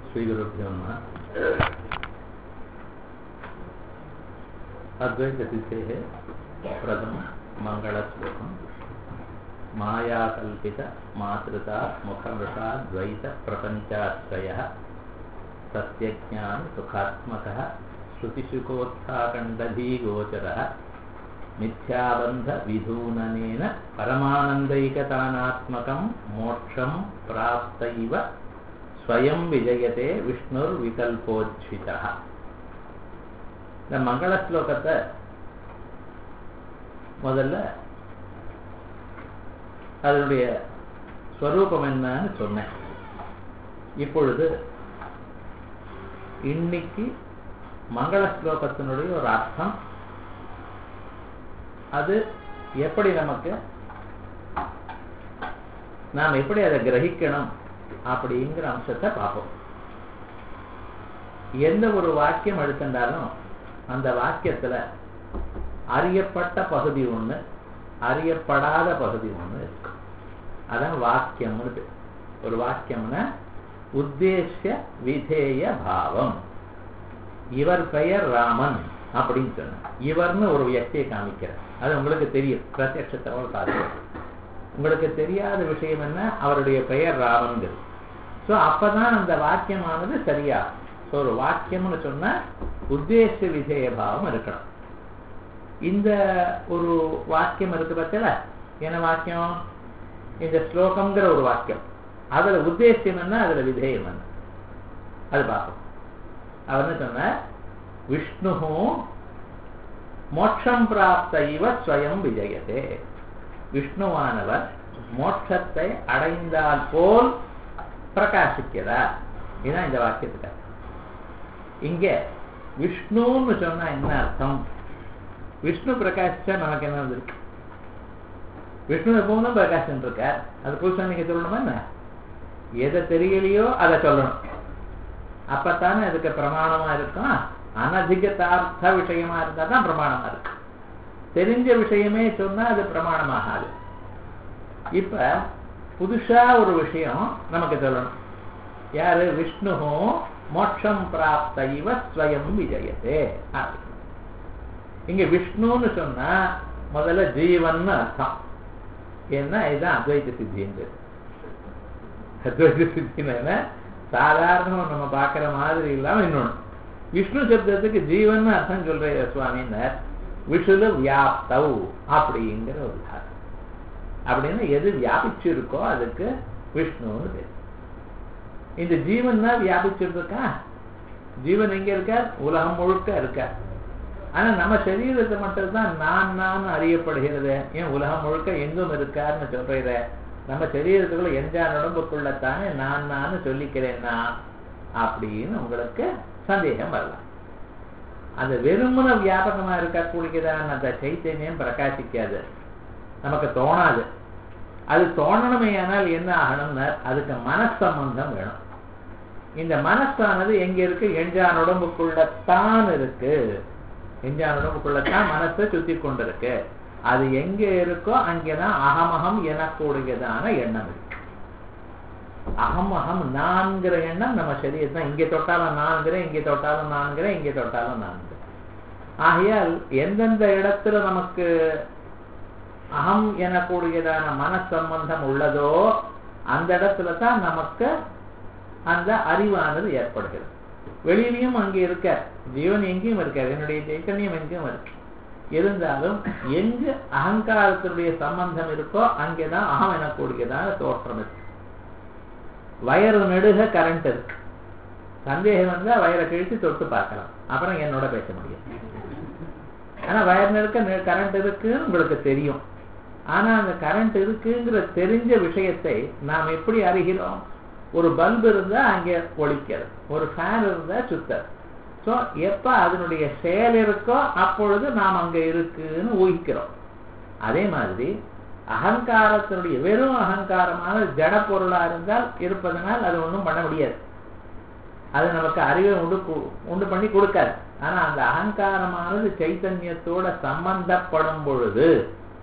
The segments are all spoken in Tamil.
श्रीगुरुभ्यो नमः। अद्वैतसिद्धेः प्रथमं मङ्गलश्लोकम्। मायाकल्पित मातृता मुखवृषाद्वैतप्रपञ्चाश्रयः सत्यज्ञानसुखात्मकः श्रुतिशुकोत्थाकण्डधीगोचरः मिथ्याबन्धविधूननेन परमानन्दैकतानात्मकं मोक्षं प्राप्तैव स्वयं विजयते विष्णुर्विकल्पोज्झितः. இந்த மங்கள ஸ்லோகத்தை முதல்ல அதனுடைய ஸ்வரூபம் என்னன்னு சொன்னேன். இப்பொழுது இன்னைக்கு மங்கள ஸ்லோகத்தினுடைய ஒரு அர்த்தம், அது எப்படி நமக்கு நாம் எப்படி அதை கிரகிக்கணும் அப்படிங்கிற அம்சத்தை பார்ப்போம். எந்த ஒரு வாக்கியம் எடுத்துட்டாலும் அந்த வாக்கியத்துல அறியப்பட்ட பகுதி ஒண்ணு, அறியப்படாத பகுதி ஒண்ணு இருக்கு. அதான் வாக்கியம்னு. ஒரு வாக்கியம்னா உத்தேசிய விதேய பாவம். இவர் பெயர் ராமன் அப்படின்னு சொன்ன இவர்னு ஒரு வியக்தியை காமிக்கிறார். அது உங்களுக்கு தெரியும், பிரத்யட்சத்தோட பார்த்து. உங்களுக்கு தெரியாத விஷயம் என்ன, அவருடைய பெயர் ராமன்கிறது. ஸோ அப்பதான் அந்த வாக்கியமானது சரியா. ஸோ ஒரு வாக்கியம்னு சொன்னா உத்தேச விதேய பாவம் இருக்கணும். இந்த ஒரு வாக்கியம் இருக்கு பார்த்தல, என்ன வாக்கியம்? இந்த ஸ்லோகம்ங்கிற ஒரு வாக்கியம். அதுல உத்தேசியம் என்ன, அதுல விதேயம் என்ன, அது பார்ப்போம். அவர் என்ன சொன்ன, விஷ்ணு மோட்சம் பிராப்த இவ ஸ்வயம் விஜயதே. விஷ்ணுவானவர் மோட்சத்தை அடைந்தால் போல் பிரகாசிக்கிறார். இதுதான் இந்த வாக்கியத்துக்கு. இங்க விஷ்ணுன்னு சொன்னா என்ன அர்த்தம்? விஷ்ணு பிரகாசிச்சா நமக்கு என்ன இருக்கு? விஷ்ணு எப்பவும் பிரகாசம் இருக்கார். அது புதுசா நீங்க சொல்லணுமா என்ன? எதை தெரியலையோ அதை சொல்லணும். அப்பத்தானே அதுக்கு பிரமாணமா இருக்கும். அனதிகதார்த்த விஷயமா இருந்தா தான் பிரமாணமா இருக்கு. தெரிஞ்ச விஷயமே சொன்னா அது பிரமாணமாகாது. இப்ப புதுசா ஒரு விஷயம் நமக்கு சொல்லணும். யாரு? விஷ்ணு மோட்சம் பிராப்த இவ ஸ்வயம் விஜயதே. இங்க விஷ்ணுன்னு சொன்னா முதல்ல ஜீவன் அர்த்தம். ஏன்னா இதுதான் அத்வைத சித்தின்னு. அத்வைத சித்தின்னு சாதாரணமா நம்ம பார்க்கிற மாதிரி இல்லாம இன்னொன்னு, விஷ்ணு சப்தத்துக்கு ஜீவன் அர்த்தம் சொல்ற சுவாமினர். விஷுல வியாப்தவ் அப்படிங்கிற ஒரு தாரம். அப்படின்னு எது வியாபிச்சு இருக்கோ அதுக்கு விஷ்ணுன்னு பேர். இந்த ஜீவன் தான் வியாபிச்சிருக்கா. ஜீவன் எங்க இருக்கார்? உலகம் முழுக்க இருக்கார். ஆனா நம்ம சரீரத்தை மட்டும் தான் நான் அறியப்படுகிறது. ஏன் உலகம் முழுக்க எங்கும் இருக்காருன்னு சொல்ற? நம்ம சரீரத்துக்குள்ள எந்த உடம்புக்குள்ளத்தானே நான் சொல்லிக்கிறேன்னா அப்படின்னு உங்களுக்கு சந்தேகம் வரலாம். அந்த வெறுமன வியாபகமா இருக்கக்கூடியதான அந்த சைத்தன்யம் பிரகாசிக்காது, நமக்கு தோணாது. அது தோணணுமே ஆனால் என்ன ஆகணும்னா அதுக்கு மனசம்பந்தம் வேணும். இந்த மனசானது எங்க இருக்கு? எஞ்சான் உடம்புக்குள்ளத்தான் இருக்கு. எஞ்சான் உடம்புக்குள்ளத்தான் மனசை சுத்தி கொண்டிருக்கு. அது எங்க இருக்கோ அங்கேதான் அகமகம் எனக்கூடியதான எண்ணம் இருக்கு. அகமகம் நான்கிற எண்ணம் நம்ம சரீரத்தான். இங்கே தொட்டாலும் நான்கிறேன், இங்கே தொட்டாலும் நான்கிறேன், இங்கே தொட்டாலும் நான்கிறேன். ஆகையால் எந்தெந்த இடத்துல நமக்கு அகம் எனக்கூடியதான மனசம்பந்தம் உள்ளதோ அந்த இடத்துல தான் நமக்கு அந்த அறிவானது ஏற்படுகிறது. வெளியிலையும் அங்கே இருக்க ஜீவன் எங்கேயும் இருக்காது, என்னுடைய சைத்தன்யம் எங்கேயும் இருக்கு. இருந்தாலும் எங்கு அகங்காரத்தினுடைய சம்பந்தம் இருக்கோ அங்கேதான் அகம் எனக்கூடியதான தோற்றம் இருக்கு. வயறு நெடுக கரண்ட் இருக்கு. சந்தேகம் வந்தா வயரை கிழித்து தொட்டு பார்க்கலாம், அப்புறம் என்னோட பேச முடியும். ஆனா வயர் நெடுக்க கரண்ட் இருக்குன்னு உங்களுக்கு தெரியும். ஆனா அந்த கரண்ட் இருக்குங்கிற தெரிஞ்ச விஷயத்தை நாம் எப்படி அறிகிறோம்? ஒரு பல்பு இருந்தா அங்கே ஒளிக்கிறது, ஒரு ஃபேன் இருந்தா சுத்தர். ஸோ எப்ப அதனுடைய செயல் இருக்கோ அப்பொழுது நாம் அங்க இருக்குன்னு ஊகிக்கிறோம். அதே மாதிரி அகங்காரத்தினுடைய வெறும் அகங்காரமான ஜட பொருளா இருந்தால் இருப்பதனால் அது ஒன்றும் பண்ண முடியாது. அது நமக்கு அறிவை உண்டு பண்ணி கொடுக்காது. ஆனா அந்த அகங்காரமானது சைத்தன்யத்தோட சம்பந்தப்படும் பொழுது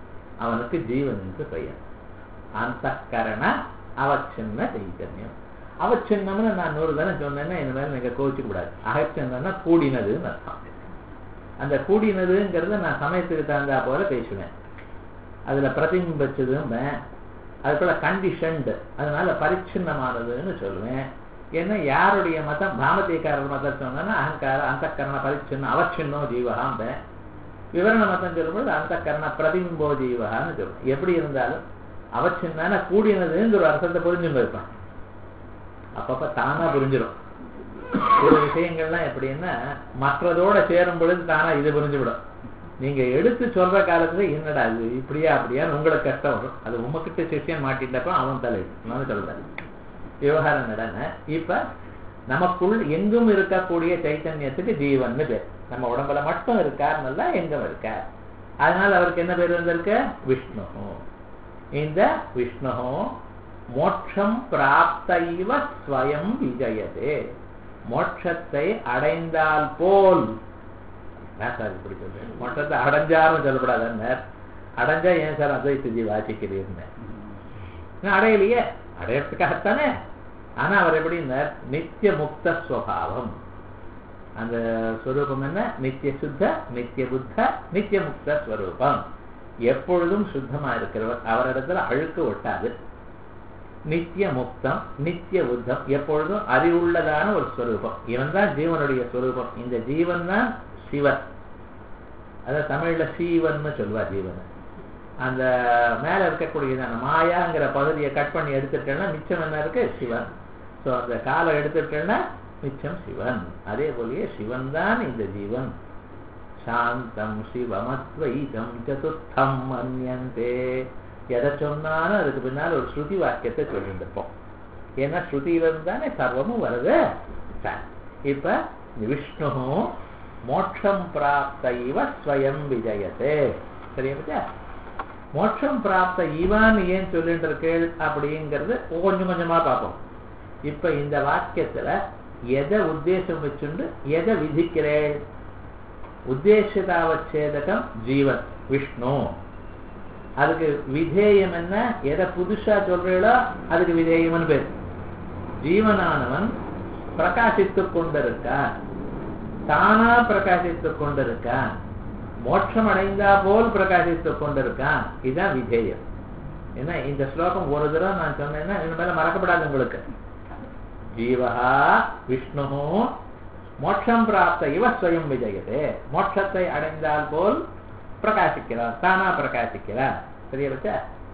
அவனுக்கு ஜீவன் என்று பெயர். அந்த கரண அவச்சின்ன சைத்தன்யம். அவச்சின்னம்னு நான் 100 தானே சொன்னேன்னா இந்த மாதிரி நீங்க கோவிச்சுக்க கூடாது. அகச்சின்னம்னா கூடினதுன்னு அர்த்தம். அந்த கூடினதுங்கிறத நான் சமயத்துக்கு தகுந்தா போல பேசுவேன். அதுல பிரதிபிம்பச்சதுன்னு அது போல கண்டிஷன்டு, அதனால பரிச்சின்னமானதுன்னு சொல்லுவேன். ஏன்னா யாருடைய மதம் பாமதிகாரர் மதம் சொன்னா அகங்கார அந்தக்கரண பரிச்சின்ன அவச்சின்னோ ஜீவகாம்ப, விவரண மதம் சொல்லும்போது அந்தக்கரண பிரதிபிம்போ ஜீவகான்னு சொல்லுவேன். எப்படி இருந்தாலும் அவச்சின்னா கூடினதுங்கிற ஒரு அர்த்தத்தை புரிஞ்சுன்னு இருப்பான். அப்பப்ப தானா புரிஞ்சிடும். சில விஷயங்கள்லாம் எப்படின்னா மற்றதோட சேரும் பொழுது தானா இது புரிஞ்சுவிடும். நீங்க எடுத்து சொல்ற காலத்துல என்னடா அது இப்படியா அப்படியான்னு உங்களுக்கு கஷ்டம் வரும். அது உமக்கிட்ட சிஷியன் மாட்டிட்டப்ப அவன் தலை நான் சொல்றேன் விவகாரம் நடன. இப்ப நமக்குள் எங்கும் இருக்கக்கூடிய சைத்தன்யத்துக்கு ஜீவன் பேர். நம்ம உடம்புல மட்டும் இருக்காருன்னா எங்கும் இருக்கார். அதனால அவருக்கு என்ன பேர் வந்திருக்கு? விஷ்ணு. இந்த விஷ்ணு மோட்சம் பிராப்தைவ ஸ்வயம் விஜயதே, மோட்சத்தை அடைந்தால் போல். சார் இப்படி சொல்றேன், மோட்சத்தை அடைஞ்சாலும் சொல்லப்படாது. அடைஞ்சா ஏன் சார் அத்வைத ஜீவ வாசிக்கிறீர்கள்? அடையலையே, அடையறதுக்காகத்தானே. ஆனா அவர் எப்படின்னார்? நித்திய முக்த ஸ்வபாவம். அந்த ஸ்வரூபம் என்ன? நித்திய சுத்த, நித்திய புத்த, நித்திய முக்த ஸ்வரூபம். எப்பொழுதும் சுத்தமா இருக்கிறவர், அவரிடத்துல அழுக்கு ஒட்டாது. நித்திய முக்தம், நித்திய புத்தம், எப்பொழுதும் அறிவுள்ளதான ஒரு ஸ்வரூபம். இவன் தான் ஜீவனுடைய ஸ்வரூபம். இந்த ஜீவன் தான் சிவன். அத தமிழ்ல சீவன்னு சொல்வா ஜீவன். அந்த மேல இருக்கக்கூடியதான மாயாங்கிற பகுதியை கட் பண்ணி எடுத்துட்டேன்னா மிச்சம் என்ன இருக்கு? சிவன். சோ அந்த காலை எடுத்துட்டேன்னா மிச்சம் சிவன். அதே போலயே சிவன் தான் இந்த ஜீவன். சாந்தம் சிவமத்வைதம் சதுர்த்தம் மன்யந்தே. எதை சொன்னாலும் அதுக்கு பின்னால் ஒரு ஸ்ருதி வாக்கியத்தை சொல்லிட்டு இருப்போம். ஏன்னா ஸ்ருதியிலிருந்து தானே சர்வமும் வருது. இப்ப விஷ்ணு மோட்சம் பிராப்த இவ ஸ்வயம் விஜயத்தே. சரியா பத்தியா? மோட்சம் பிராப்த இவான்னு ஏன் சொல்லிட்டு இருக்கேள் அப்படிங்கிறது கொஞ்சம் கொஞ்சமா பார்ப்போம். இப்ப இந்த வாக்கியத்துல எதை உத்தேசம் வச்சுண்டு எதை விதிக்கிறேள்? உத்தேசதாவச்சேதகம் ஜீவன் விஷ்ணு. அதுக்கு விதேயம் என்ன? எதை புதுசா சொல்றீங்களோ அதுக்கு விதேயம்னு பேர். ஜீவனானவன் பிரகாசித்துக் கொண்டிருக்கான், தானா பிரகாசித்துக் கொண்டிருக்கான், மோட்சம் அடைந்தா போல் பிரகாசித்துக் கொண்டிருக்கான். இதுதான் விதேயம். ஏன்னா இந்த ஸ்லோகம் ஒரு தடவை நான் சொன்னேன்னா இது மேல மறக்கப்படாது உங்களுக்கு. ஜீவஹா விஷ்ணு மோட்சம் பிராப்த இவ ஸ்வயம் விஜயதே. மோட்சத்தை அடைந்தால் போல் பிரகாசிக்கிறார், தானா பிரகாசிக்கிறார். சரியா பச்சா?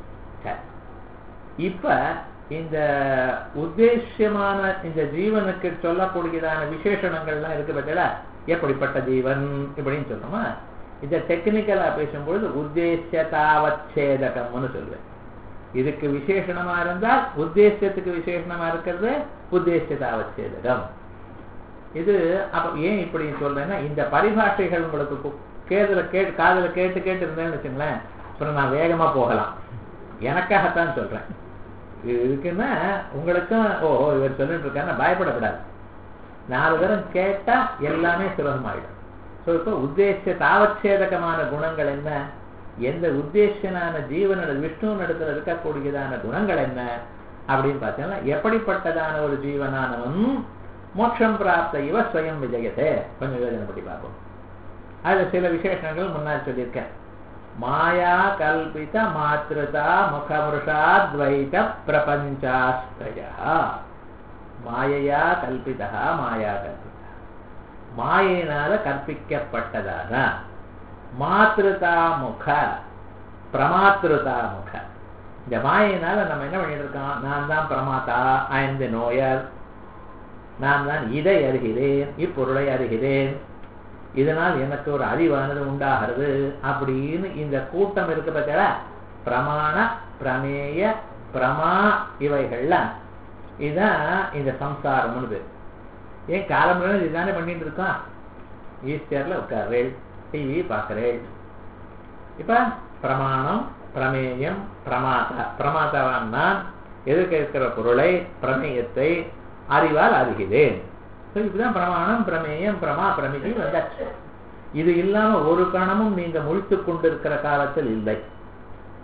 இப்ப இந்த உத்தேசியமான இந்த ஜீவனுக்கு சொல்லக்கூடியதான விசேஷணங்கள்லாம் இருக்கு பச்சா. எப்படிப்பட்ட ஜீவன் இப்படின்னு சொல்லணுமா? இத டெக்னிக்கலா பேசும்பொழுது உத்தேசதாவச்சேதகம்னு சொல்லுவேன். இதுக்கு விசேஷணமா இருந்தால் உத்தேசத்துக்கு விசேஷணமா இருக்கிறது உத்தேசதாவச்சேதகம். இது அப்ப ஏன் இப்படி சொல்றேன்னா இந்த பரிபாஷைகள் உங்களுக்கு காதுல கேட்டு இருந்தேன்னு வச்சுங்களேன், அப்புறம் நான் வேகமா போகலாம். எனக்காகத்தான் சொல்றேன். இதுக்குன்னா உங்களுக்கும் இவர் சொல்லிட்டு இருக்காருன்னா பயப்படக்கூடாது. 4 தரம் கேட்டா எல்லாமே சுலபமாயிடும். இப்ப உத்தேச தாவச்சேதகமான குணங்கள் என்ன? எந்த உத்தேசனான ஜீவனோட விஷ்ணு இடத்துல இருக்கக்கூடியதான குணங்கள் என்ன அப்படின்னு பார்த்தீங்கன்னா, எப்படிப்பட்டதான ஒரு ஜீவனானவன் மோட்சம் பிராப்த இவ ஸ்வயம் விஜயத்தை கொஞ்சம் யோஜனை பண்ணி பார்ப்போம். அதுல சில விசேஷங்கள் முன்னாடி சொல்லியிருக்கேன். மாயா கல்பித மாத்ருதா முகமுருஷாத்வைத பிரபஞ்சாஸ்தயா. மாயையா கல்பிதா, மாயா கல்பிதா, மாயினால கற்பிக்கப்பட்டதான மாத்ருதா முக பிரமாத்ருதா முக. இந்த மாயினால நம்ம என்ன பண்ணிட்டு இருக்கோம்? நான் தான் பிரமாதா, ஐ எம் தி நோயர், நான் தான் இதை அறிகிறேன், இப்பொருளை அறிகிறேன், இதனால் எனக்கு ஒரு அறிவானது உண்டாகிறது அப்படின்னு இந்த கூட்டம் இருக்கு பார்த்தா. பிரமாண பிரமேய பிரமா இவைகள்ல இதான் இந்த சம்சாரம்னு பேர். ஏன் காலம்புல இதுதானே பண்ணிட்டு இருக்கோம். ஈஸ்டர்ல உட்கார்றேள், டிவி பார்க்கிறேள். இப்ப பிரமாணம் பிரமேயம் பிரமாதா. பிரமாதாவான் நான் எதிர்க்க இருக்கிற பொருளை பிரமேயத்தை அறிவால் அறிகிறேன். இப்படிதான் பிரமாணம் பிரமேயம் பிரமா பிரமிதி வந்தாச்சு. இது இல்லாம ஒரு கணமும் நீங்க முழித்துக் கொண்டிருக்கிற காலத்தில் இல்லை.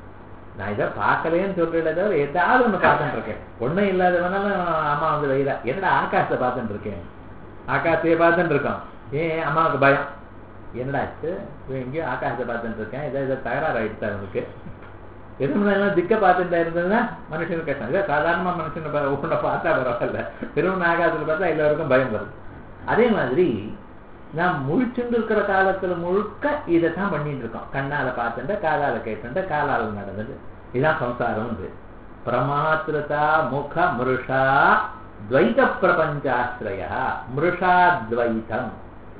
நான் இதை பார்க்கலேன்னு சொல்றத தவிர ஏதாவது ஒண்ணு பார்த்துட்டு இருக்கேன். ஒண்ணும் இல்லாதவனாலும் அம்மா வந்து வைரா என்னடா ஆகாசத்தை பார்த்துட்டு இருக்கேன், ஆகாசத்தையே பார்த்துட்டு இருக்கான். ஏன் அம்மாவுக்கு பயம், என்னடா ஆச்சு இவன் எங்கேயோ ஆகாசத்தை பார்த்துட்டு இருக்கேன், இதை தகராறு ஆயிடுச்சு அவனுக்கு. பெருமனெல்லாம் திக்க பார்த்துட்டா இருந்ததுன்னா மனுஷனுக்கு கஷ்டம். இதை சாதாரணமா மனுஷனை உன்னை பார்த்தா பரவாயில்ல, பெருமன் ஆகாசத்துல பார்த்தா எல்லாருக்கும் பயம் வருது. அதே மாதிரி நாம் முழிச்சுட்டு இருக்கிற காலத்துல முழுக்க இதைத்தான் பண்ணிட்டு இருக்கோம். கண்ணால பார்த்துட்ட, காதால கேட்டுட்ட, காலால நடந்தது. இதுதான் சம்சாரம். பிரமாத்திருதா முக மிருஷா துவைத பிரபஞ்சாஸ்ரயா. மிருஷா துவைதம்,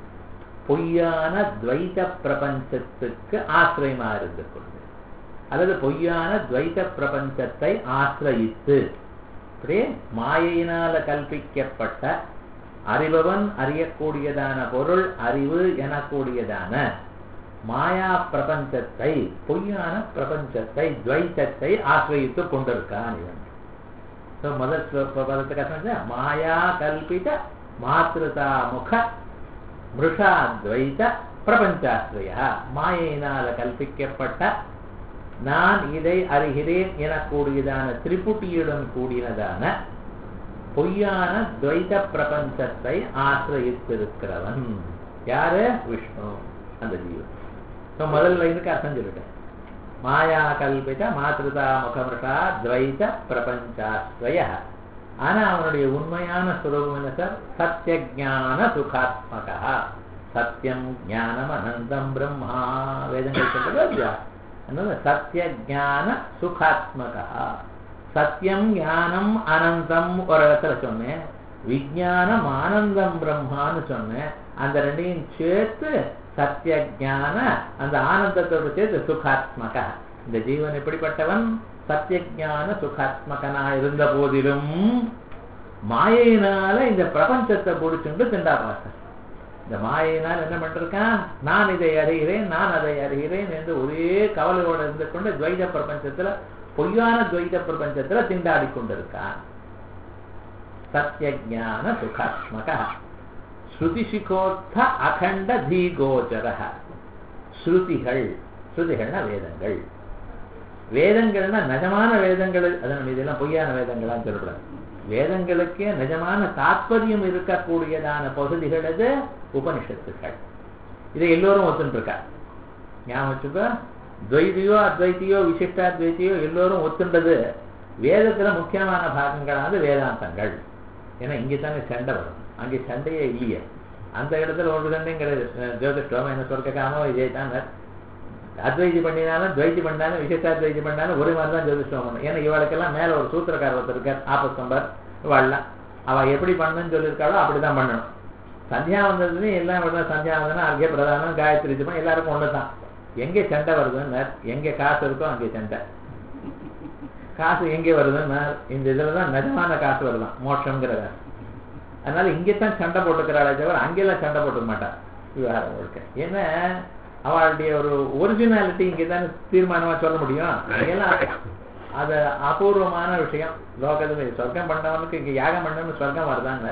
பொய்யான துவைத பிரபஞ்சத்துக்கு ஆசிரியமா இருந்து கொண்டு, அல்லது பொய்யான துவைத பிரபஞ்சத்தை ஆசிரயித்து, அப்படியே மாயையினால கல்பிக்கப்பட்ட அறிபவன் அறியக்கூடியதான பொருள் அறிவு எனக்கூடியதான மாயா பிரபஞ்சத்தை, பொய்யான பிரபஞ்சத்தை, துவைத்தத்தை ஆசிரயித்து கொண்டிருக்கான் இவன். முதல் பதத்துக்கு மாயா கல்பித மாத்திருதா முக மிருஷா துவைத பிரபஞ்சாஸ்ரயா. மாயினால கல்பிக்கப்பட்ட நான் இதை அறிகிறேன் எனக்கூடியதான திரிபுட்டியுடன் கூடினதான பொய்யான துவைத பிரபஞ்சத்தை ஆசிரயித்திருக்கிறவன் யாரு? விஷ்ணு, அந்த ஜீவன். முதல் லைனுக்கு அர்த்தம் சொல்லிட்டேன். மாயா கல்பித மாத்ருதா முகமிருஷா துவைத பிரபஞ்சாஸ்ரய. ஆனா அவனுடைய உண்மையான சுரூபம் என்ன சார்? சத்திய ஞான சுகாத்மகா. சத்தியம் ஞானம் அனந்தம் பிரம்மா. வேதங்கள் சொல்றது சத்திய ஞான சுகாத்மகா. சத்தியம் ஞானம் அனந்தம் ஒரு இடத்துல சொன்னேன், விஜானம் ஆனந்தம் பிரம்மான்னு சொன்னேன். அந்த ரெண்டையும் சேர்த்து சத்திய ஞான அந்த ஆனந்தத்தோடு சேர்த்து சுகாத்மகா. இந்த ஜீவன் எப்படிப்பட்டவன்? சத்திய ஞான சுகாத்மகனா இருந்த போதிலும் மாயினால இந்த பிரபஞ்சத்தை பிடிச்சுண்டு திண்டா பார்த்த. இந்த மாயினால் என்ன பண்ணிருக்கான்? நான் இதை அறிகிறேன், நான் அதை அறிகிறேன் என்று ஒரே கவலையோடு இருந்து கொண்டு துவைத பிரபஞ்சத்துல, பொய்யான துவைத பிரபஞ்சத்துல திண்டாடி கொண்டிருக்கான். சத்திய ஞான சுகாத்மகா. ஸ்ருதிசிகோர்த்த அகண்ட தீகோச்சர. ஸ்ருதிகள், ஸ்ருதிகள்னா வேதங்கள். வேதங்கள்னா நிஜமான வேதங்கள். அதனால இதெல்லாம் பொய்யான வேதங்களான்னு சொல்லக்கூடாது. வேதங்களுக்கே நிஜமான தாற்பயம் இருக்கக்கூடியதான பகுதிகள் அது உபனிஷத்துக்கள். இதை எல்லோரும் ஒத்துன்னு இருக்கா. ஞாபகம் வச்சுக்கோ, துவைதியோ அத்வைத்தியோ விசிஷ்டாத்வைத்தியோ எல்லோரும் ஒத்துண்டது. வேதத்துல முக்கியமான பாகங்களானது வேதாந்தங்கள். ஏன்னா இங்கே தானே சண்டை வரும், அங்கே சண்டையே இல்லையே. அந்த இடத்துல ஒரு சண்டையும் கிடையாது. ஜோதிஷ்டம் என்ன சொல்ற காமோ இதே தான். அத்வைதி பண்ணினாலும் துவைத்தி பண்ணாலும் விசிஷ்டாத்வைத்தி பண்ணாலும் ஒரே மாதிரி தான் ஜோதிஷ்டம் பண்ணணும். ஏன்னா இவளுக்கெல்லாம் மேல ஒரு சூத்திரக்கார ஒருத்தர் இருக்கார், ஆபஸ்தம்பர். இவாள்லாம் அவ எப்படி பண்ணணும்னு சொல்லியிருக்காளோ அப்படிதான் பண்ணணும். சந்தியாவந்தத்துலையும் எல்லாம் விட சந்தியாவந்தனா அங்கே பிரதானம் காயத்ரி ஜபம் எல்லாருக்கும் ஒண்ணுதான். எங்கே சண்டை வருதுன்னு, எங்கே காசு இருக்கோ அங்கே சண்டை. காசு எங்கே வருதுன்னு, இந்த இதுலதான் நிஜமான காசு வருதான் மோட்சம்ங்கிறத. அதனால இங்கேத்தான் சண்டை போட்டுக்கிறாளே தவிர அங்கெல்லாம் சண்டை போட்டுக்க மாட்டான் விவகாரம் முழுக்க. ஏன்னா அவளுடைய ஒரு ஒரிஜினாலிட்டி இங்கேதான் தீர்மானமா சொல்ல முடியும். அங்கெல்லாம் அது அபூர்வமான விஷயம். லோகத்துல சொர்க்கம் பண்ணவனுக்கு இங்க யாகம் பண்ணவனு சொர்க்கம் வருதாங்க.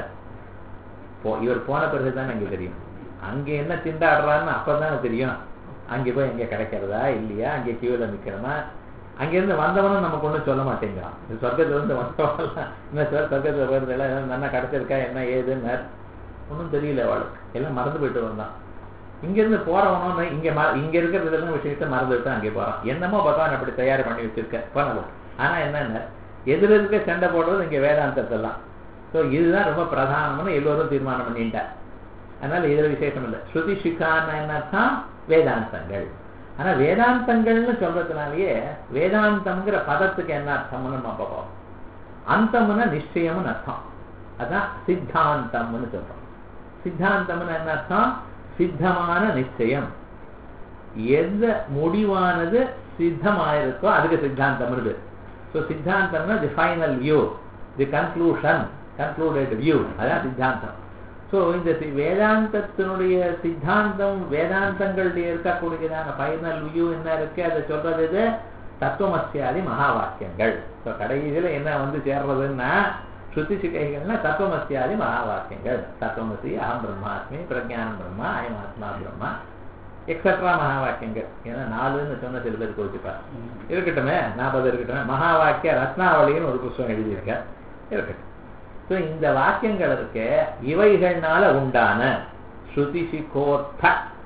இவர் போன பிறகுதான் அங்கே தெரியும். அங்கே என்ன திண்டாடுறான்னு அப்பதான் தெரியும். அங்கே போய் எங்க கிடைக்கிறதா இல்லையா, அங்கே கியூல நிக்கிறோமா. அங்கிருந்து வந்தவனும் நமக்கு ஒன்றும் சொல்ல மாட்டேங்கிறான். சொர்க்கத்துல இருந்து வந்தவெல்லாம் என்ன சார் சொர்க்கத்துல வருதுல நல்லா கிடைச்சிருக்கா என்ன ஏதுன்னு ஒன்றும் தெரியல. அவளுக்கு எல்லாம் மறந்து போயிட்டு வந்தான். இங்கிருந்து போறவனு இங்க இருக்கிறதுலாம் விஷயத்த மறந்துட்டு அங்கே போறான். என்னமோ பகவான் அப்படி தயார் பண்ணி வச்சிருக்க பண்ணலாம். ஆனா என்னென்ன எதிர இருக்க சண்டை போடுறது இங்க வேதாந்தத்தெல்லாம். ஸோ இதுதான் ரொம்ப பிரதானம்னு எல்லோரும் தீர்மானம் பண்ணிட்டார். அதனால இதுல விசேஷம் இல்லை. ஸ்ருதி சிக்கான என்னத்தான் வேதாந்தங்கள். ஆனா வேதாந்தங்கள்னு சொல்றதுனாலயே வேதாந்தம்ங்கிற பதத்துக்கு என்ன அர்த்தம்னு நம்ம பார்ப்போம். அந்தம்னா நிச்சயம்னு அர்த்தம். அதான் சித்தாந்தம்னு சொல்றோம். சித்தாந்தம்னு என்ன அர்த்தம்? சித்தமான நிச்சயம். எந்த முடிவானது சித்தமாயிருக்கோ அதுக்கு சித்தாந்தம் இருக்கு. ஸோ சித்தாந்தம்னா the final view, the conclusion, concluded view, அதான் சித்தாந்தம். ஸோ இந்த வேதாந்தத்தினுடைய சித்தாந்தம், வேதாந்தங்களுடைய இருக்கக்கூடியதான ஃபைனல் வியூ என்ன இருக்கு அதை சொல்றது இது தத்துவமஸ்யாதி மகா வாக்கியங்கள். ஸோ கடைசியில் என்ன வந்து சேர்றதுன்னா ஸ்ருதி சிகைகள்னா தத்துவமஸ்யாதி மகா வாக்கியங்கள். தத்துவமசி அகம் பிரம்மாஸ்மி, பிரஜானம் பிரம்மா, அயம் ஆத்மா பிரம்மா, எக்ஸட்ரா மகா வாக்கியங்கள். ஏன்னா 4ன்னு சொன்ன சில பேர் கோச்சிப்பார். இருக்கட்டுமே 40 இருக்கட்டுமே. மகா வாக்கிய ரத்னாவளின்னு ஒரு புத்தகம் எழுதியிருக்க இருக்கட்டும். ஸோ இந்த வாக்கியங்கள் இருக்கு, இவைகள்னால உண்டான ஸ்ருதிசிகோர்த்த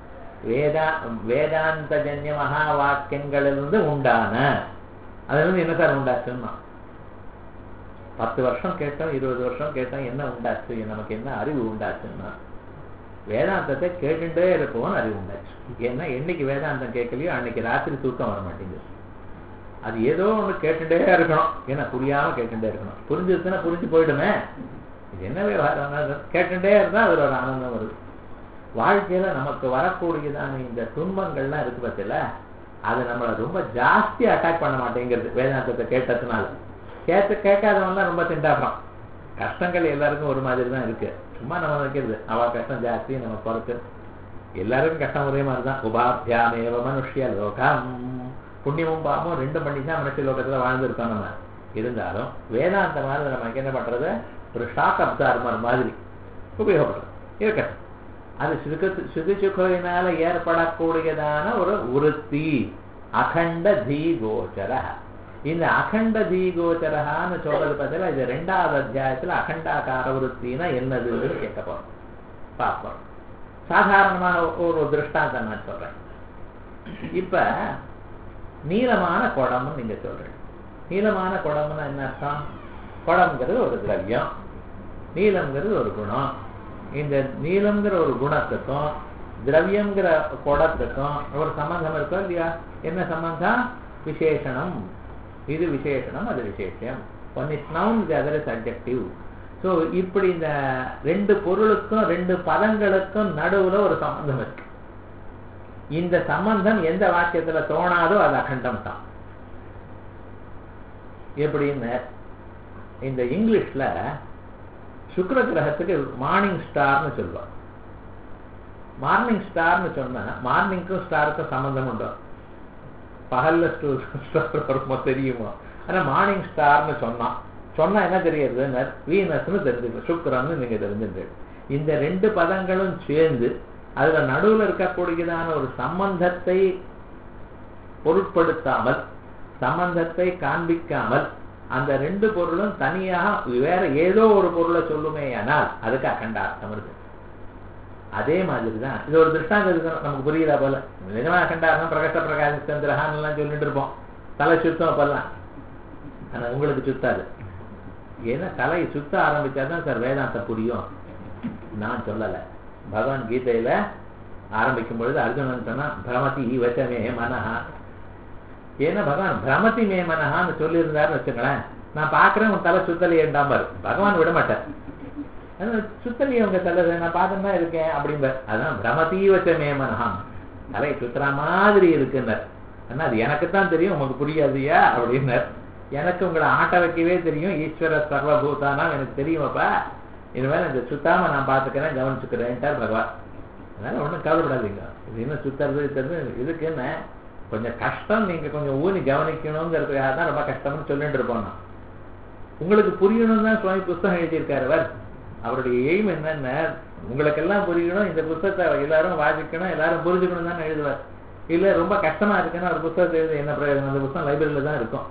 வேதாந்தஜன்ய மகா வாக்கியங்களிலிருந்து உண்டான, அதுல இருந்து என்ன சார் உண்டாச்சுன்னா 10 வருஷம் கேட்டோம், 20 வருஷம் கேட்டோம், என்ன உண்டாச்சு, நமக்கு என்ன அறிவு உண்டாச்சுன்னா வேதாந்தத்தை கேட்டுட்டே இருப்போம்னு அறிவு உண்டாச்சு. ஏன்னா என்னைக்கு வேதாந்தம் கேட்கலையோ அன்னைக்கு ராத்திரி தூக்கம் வர மாட்டேங்குது. அது ஏதோ ஒன்று கேட்டுட்டே இருக்கணும். ஏன்னா புரியாம கேட்டுட்டே இருக்கணும். புரிஞ்சிருச்சுன்னா புரிஞ்சு போயிடுமே, இது என்ன விவகாரம், கேட்டுட்டே இருந்தா அதுல ஒரு ஆனந்தம் வருது. வாழ்க்கையில நமக்கு வரக்கூடியதான இந்த துன்பங்கள்லாம் இருக்கு பத்தில, அது நம்மளை ரொம்ப ஜாஸ்தி அட்டாக் பண்ண மாட்டேங்கிறது. வேதாந்தத்தை கேட்டதுனால கேட்காதவன் தான் ரொம்ப திண்டாடுறான். கஷ்டங்கள் எல்லாருக்கும் ஒரு மாதிரி தான் இருக்கு. சும்மா நம்ம வைக்கிறது அவ கஷ்டம் ஜாஸ்தி, நம்ம குறைச்சு எல்லாருக்கும் கஷ்டம் ஒரே மாதிரி தான். உபாபியாமேவ மனுஷ்ய லோகம், புண்ணியமும் பாவமும் 2 பண்ணி தான் மனுஷ லோகத்துல வாழ்ந்துருக்கோம். நம்ம இருந்தாலும் வேதாந்த மாதிரி நமக்கு என்ன பண்றது, ஒரு ஷாக் அப்சார்மர் மாதிரி உபயோகப்படுறது இருக்கட்டும். அது சுதி சுகினால ஏற்படக்கூடியதான ஒரு விருத்தி அகண்ட தீகோச்சர. இந்த அகண்ட தீகோச்சரன்னு சொல்றது பார்த்தீங்கன்னா இது 2வது அத்தியாயத்துல அகண்டாகார விருத்தினா என்னதுன்னு கேட்க போறோம், பார்ப்போம். சாதாரணமான ஒரு திருஷ்டாந்தம் நான் சொல்றேன். இப்ப நீளமான குடம்னு நீங்க சொல்றீங்க. நீளமான குடம்னா என்ன அர்த்தம்? குடம்ங்கிறது ஒரு திரவியம், நீளம்ங்கிறது ஒரு குணம். இந்த நீளம்ங்கிற ஒரு குணத்துக்கும் திரவியம்ங்கிற குடத்துக்கும் ஒரு சம்பந்தம் இருக்கோ இல்லையா? என்ன சம்பந்தம்? விசேஷனம். இது விசேஷனம், அது விசேஷம். One is noun, the other is adjective. So இப்படி இந்த 2 பொருளுக்கும் 2 பதங்களுக்கும் நடுவுல ஒரு சம்பந்தம் இருக்கு. இந்த சம்பந்தம் எந்த வாக்கியத்துல தோணாதோ அது அகண்டம் தான். எப்படின்னு இந்த இங்கிலீஷ்ல சுக்கிர கிரகத்துக்கு மார்னிங் ஸ்டார்னு சொல்லுவாங்க. மார்னிங் ஸ்டார்னு சொன்னா மார்னிங்க்கும் ஸ்டாருக்கும் சம்பந்தம் உண்டோ? பகல்ல ஸ்டார் வருமோ தெரியுமோ? ஆனா மார்னிங் ஸ்டார்னு சொன்னா என்ன தெரியுது? வீனஸ்னு தெரிஞ்சுக்கணும், சுக்கிரன்னு நீங்க தெரிஞ்சுட்டு. இந்த 2 பதங்களும் சேர்ந்து அதுல நடுவுல இருக்கக்கூடியதான ஒரு சம்பந்தத்தை பொருட்படுத்தாமல், சம்பந்தத்தை காண்பிக்காமல் அந்த 2 பொருளும் தனியாக வேற ஏதோ ஒரு பொருளை சொல்லுமே ஆனால் அதுக்கு அகண்டார்த்தம் இருக்கு. அதே மாதிரிதான் இது ஒரு திருஷ்டாந்தம் நமக்கு புரியுதா போல. நிஜமா அகண்டார்த்தம் பிரகாச பிரகாச சந்திரஹான் எல்லாம் சொல்லிட்டு இருப்போம். தலை சுத்தம் அப்பெல்லாம், ஆனா உங்களுக்கு சுத்தாது. ஏன்னா தலையை சுத்த ஆரம்பிச்சாதான் சார் வேதாந்தம் புரியும். நான் சொல்லல, பகவான் கீதையில ஆரம்பிக்கும் பொழுது அர்ஜுனன் சொன்னா பிரமதி வச்சமே மனஹா. ஏன்னா பகவான் பிரமதி மே மனஹான்னு சொல்லியிருந்தாருன்னு வச்சுங்களேன், நான் பாக்குறேன் உன் தலை சுத்தலி ஏண்டாம்பாரு. பகவான் விட மாட்டார். சுத்தலி உங்க தலை நான் பார்த்துன்னு தான் இருக்கேன் அப்படிம்பார். அதான் பிரமதி வச்சமே மனஹான், தலையை சுத்துற மாதிரி இருக்குன்னார். ஆனா அது எனக்குத்தான் தெரியும், உங்களுக்கு புரியாதுயா அப்படின்னார். எனக்கு உங்களை ஆட்ட வைக்கவே தெரியும், ஈஸ்வர சர்வபூதானா எனக்கு தெரியுமாப்பா, இனிமேல் இந்த சுத்தாம நான் பார்த்துக்கிறேன் கவனிச்சுக்கிறேன்ட்டார் பகவான். அதனால ஒன்றும் கவலைப்படாதீங்க. இது இன்னும் சுத்துறது இதுக்கு என்ன கொஞ்சம் கஷ்டம், நீங்க கொஞ்சம் ஊனி கவனிக்கணுங்கிறதுக்காக தான் ரொம்ப கஷ்டம்னு சொல்லிட்டு இருப்போம். உங்களுக்கு புரியணும் தான் சுவாமி புஸ்தகம் எழுதியிருக்காரு. அவர் அவருடைய எய்ம் என்னென்ன, உங்களுக்கெல்லாம் புரியணும், இந்த புத்தகத்தை எல்லாரும் வாசிக்கணும், எல்லாரும் புரிஞ்சுக்கணும் தான் எழுதுவார். இல்லை ரொம்ப கஷ்டமா இருக்குன்னா ஒரு புத்தகத்தை எழுது என்ன பிரயோஜனம்? அந்த புத்தகம் லைப்ரரியில தான் இருக்கும்.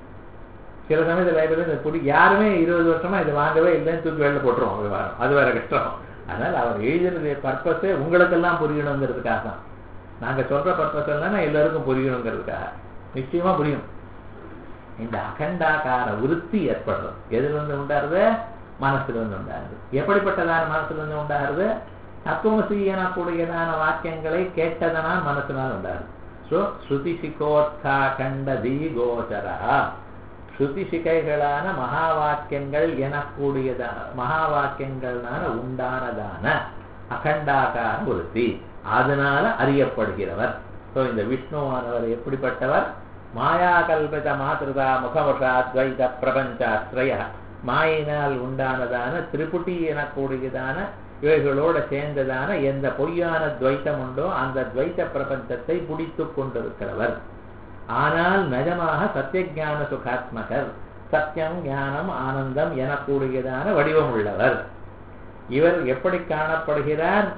சில சமயத்தில் லைப்ரரி யாருமே 20 வருஷமா இதை வாங்கவே இல்லைன்னு தூக்கி வெளில போட்டுருவோம் விவகாரம். அது வேற கஷ்டம். அதனால அவர் எழுதின பர்பஸே உங்களுக்கெல்லாம் புரியணுங்கிறதுக்காக தான். நாங்க சொல்ற பர்பஸ் எல்லாம் எல்லாருக்கும் புரியணுங்கிறதுக்காக. நிச்சயமா புரியும். இந்த அகண்டாகார விருத்தி ஏற்படுறது எதுல இருந்து உண்டாருது? மனசுல இருந்து உண்டாருது. எப்படிப்பட்டதான மனசுல இருந்து உண்டாருது? தத்துவமசி எனக்கூடியதான வாக்கியங்களை கேட்டதனால் மனசுனால் உண்டாருது. ஸோ ஸ்ருதி சிகோர்த்தாகண்ட தீகோச்சரா, ஸ்ருதி சிகைகளான மகா வாக்கியங்கள் எனக்கூடியதான மகா வாக்கியங்கள்னால உண்டானதான அகண்டாகார விருத்தி, அதனால அறியப்படுகிறவர். ஸோ இந்த விஷ்ணுவானவர் எப்படிப்பட்டவர்? மாயா கல்பித மாத்திருதா முகவசா துவைத பிரபஞ்சாஸ்ரய, மாயினால் உண்டானதான திரிபுட்டி எனக்கூடியதான இவைகளோட சேர்ந்ததான எந்த பொய்யான துவைத்தம் உண்டோ அந்த துவைத்த பிரபஞ்சத்தை பிடித்து கொண்டிருக்கிறவர். ஆனால் நிஜமாக சத்தியஞான சுகாத்மகர், சத்தியம் ஞானம் ஆனந்தம் எனக்கூடியதான வடிவம் உள்ளவர். இவர் எப்படி காணப்படுகிறார்?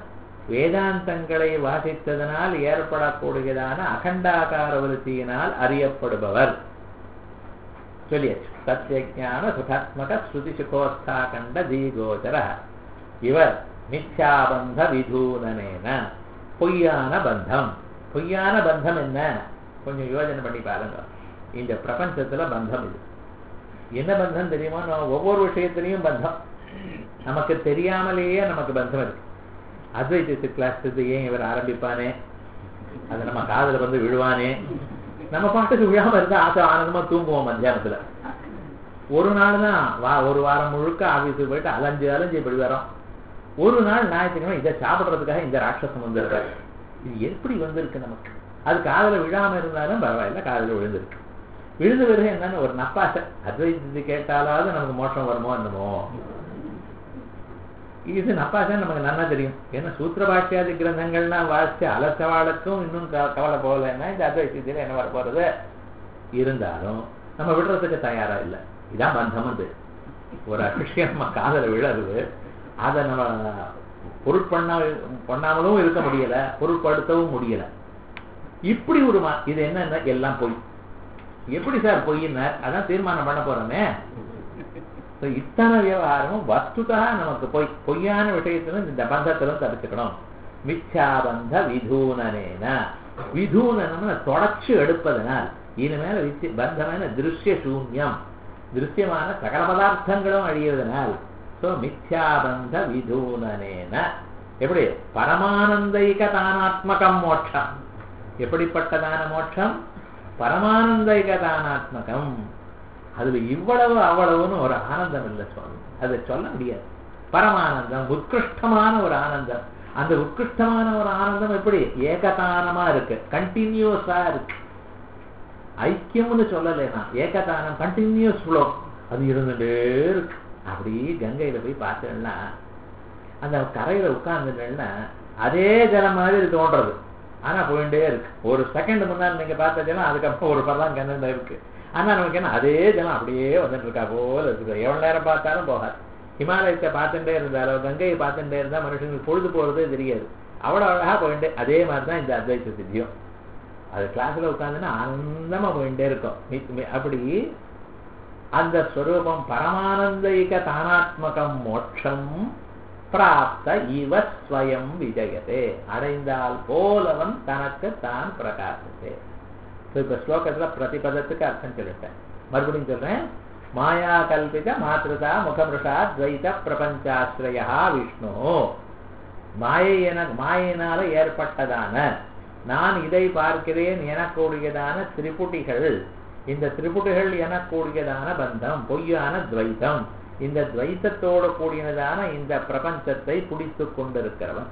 வேதாந்தங்களை வாசித்ததனால் ஏற்படக்கூடியதான அகண்டாகார விருத்தியினால் அறியப்படுபவர் சொல்லியாச்சு. சத்யஜான சுகாத்மக ஸ்ருதி சுகோஸ்தா கண்ட தீகோச்சர இவர் மித்யாபந்த விதூனனேன பொய்யான பந்தம். பொய்யான பந்தம் என்ன? கொஞ்சம் யோசனை பண்ணி பாருங்க. இந்த பிரபஞ்சத்துல பந்தம் இது என்ன பந்தம் தெரியுமா? ஒவ்வொரு விஷயத்திலையும் பந்தம் நமக்கு தெரியாமலேயே நமக்கு பந்தம் இருக்கு. அத்வைத கிளாஸ் ஏன் இவர் ஆரம்பிப்பானே, அது நம்ம காதல வந்து விழுவானே, நம்ம பாட்டுக்கு விழாம இருந்தா ஆனந்தமா தூங்குவோம். மத்தியானத்துல ஒரு நாள் தான் ஒரு வாரம் முழுக்க ஆபீஸுக்கு போயிட்டு அலைஞ்சு இப்படி வரோம். ஒரு நாள் ஞாயிற்றுக்கிழமை இதை சாப்பிட்றதுக்காக இந்த ராட்சசம் வந்திருக்காரு. இது எப்படி வந்திருக்கு நமக்கு? அது காதல விழாம இருந்தாலும் பரவாயில்ல, காதல விழுந்திருக்கு. விழுந்து பிறகு என்னன்னு ஒரு நப்பாசை, அத்வைதத்தை கேட்டாலாவது நமக்கு மோட்சம் வருமோ என்னமோ. இது நப்பாசை நமக்கு நல்லா தெரியும். ஏன்னா சூத்திர பாஷ்யாதி கிரந்தங்கள்லாம் வாசிச்சு அலசவாளுக்கும் இன்னும் கவலை போகலன்னா இந்த அத்வைதத்தில் என்ன வர போறது. இருந்தாலும் நம்ம விடுறதுக்கு தயாரா இல்லை. இதான் பந்தம். வந்து ஒரு விஷயம் நம்ம காதல விழறது, அதை நம்ம பொருட்பண்ணாமலும் இருக்க முடியல, பொருட்படுத்தவும் முடியல. இப்படி ஒரு இது என்ன எல்லாம் பொய். எப்படி சார் பொய்யினார்? அதான் தீர்மானம் பண்ண போறோமே. இத்தனை விவகாரமும் வஸ்துதா நமக்கு பொய்யான விஷயத்திலும் இந்த பந்தத்திலும் தடுத்துக்கணும். மித்யாபந்த விதூனனேன, விதூனம்னு தொடச்சு எடுப்பதனால் இனிமேல பந்தமான திருஷ்ய சூன்யம், திருஷ்யமான சகல பதார்த்தங்களும் அழிவதனால் மித்யாபந்த விதூனனேன. எப்படி? பரமானந்தைக தானாத்மகம் மோட்சம். எப்படிப்பட்டதான மோட்சம்? பரமானந்தைக தானாத்மகம். அதுல இவ்வளவு அவ்வளவுன்னு ஒரு ஆனந்தம் இல்லை சுவாமி, அதை சொல்ல முடியாது. பரமானந்தம், உத்கிருஷ்டமான ஒரு ஆனந்தம். அந்த உத்கிருஷ்டமான ஒரு ஆனந்தம் எப்படி? ஏகதானமா இருக்கு, கண்டினியூஸா இருக்கு. ஐக்கியம்னு சொல்லலைன்னா ஏகதானம், கண்டினியூஸ் ஃப்ளோ, அது இருந்துட்டே இருக்கு. அப்படி கங்கையில போய் பார்த்தேன்னா அந்த கரையில உட்கார்ந்துட்டேன்னா அதே ஜலம் மாதிரி தோன்றது, ஆனா போயிட்டே இருக்கு. ஒரு செகண்ட் முன்னாடி நீங்க பார்த்ததுன்னா அதுக்கப்புறம் ஒரு பரலாம் கண்ண இருக்கு. ஆனா நமக்கு என்ன அதே ஜலம் அப்படியே வந்துட்டு இருக்கா போல இருக்கு. எவ்வளவு நேரம் பார்த்தாலும் போகாது. ஹிமாலயத்தை பார்த்துட்டே இருந்தாலும் கங்கையை பார்த்துட்டே இருந்தா மனுஷங்களுக்கு பொழுது போறதே தெரியாது. அவ்வளவு அழகா போயிட்டு அதே மாதிரிதான் இந்த அத்வைத சித்தியும். அது கிளாஸ்ல உட்காந்துன்னா ஆனந்தமா போயிட்டே இருக்கும். அப்படி அந்த ஸ்வரூபம் பரமானந்தைக தானாத்மகம் மோட்சம் பிராப்த இவ ஸ்வயம் விஜயதே, அடைந்தால் போலவன் தனக்கு தான் பிரகாசத்தே. இப்ப ஸ்லோகத்துல பிரதிபதத்துக்கு அர்த்தம் சொல்லிட்டேன், மறுபடியும் சொல்றேன். மாயா கல்பித மாத்ருதா முகமிருஷா துவைத பிரபஞ்சாஸ்ரயா விஷ்ணு. மாயினால ஏற்பட்டதான நான் இதை பார்க்கிறேன் எனக்கூடியதான திரிபுட்டிகள், இந்த திரிபுட்டிகள் எனக்கூடியதான பந்தம் பொய்யான துவைத்தம், இந்த துவைத்தத்தோடு கூடியதான இந்த பிரபஞ்சத்தை பிடித்து கொண்டிருக்கிறவன்.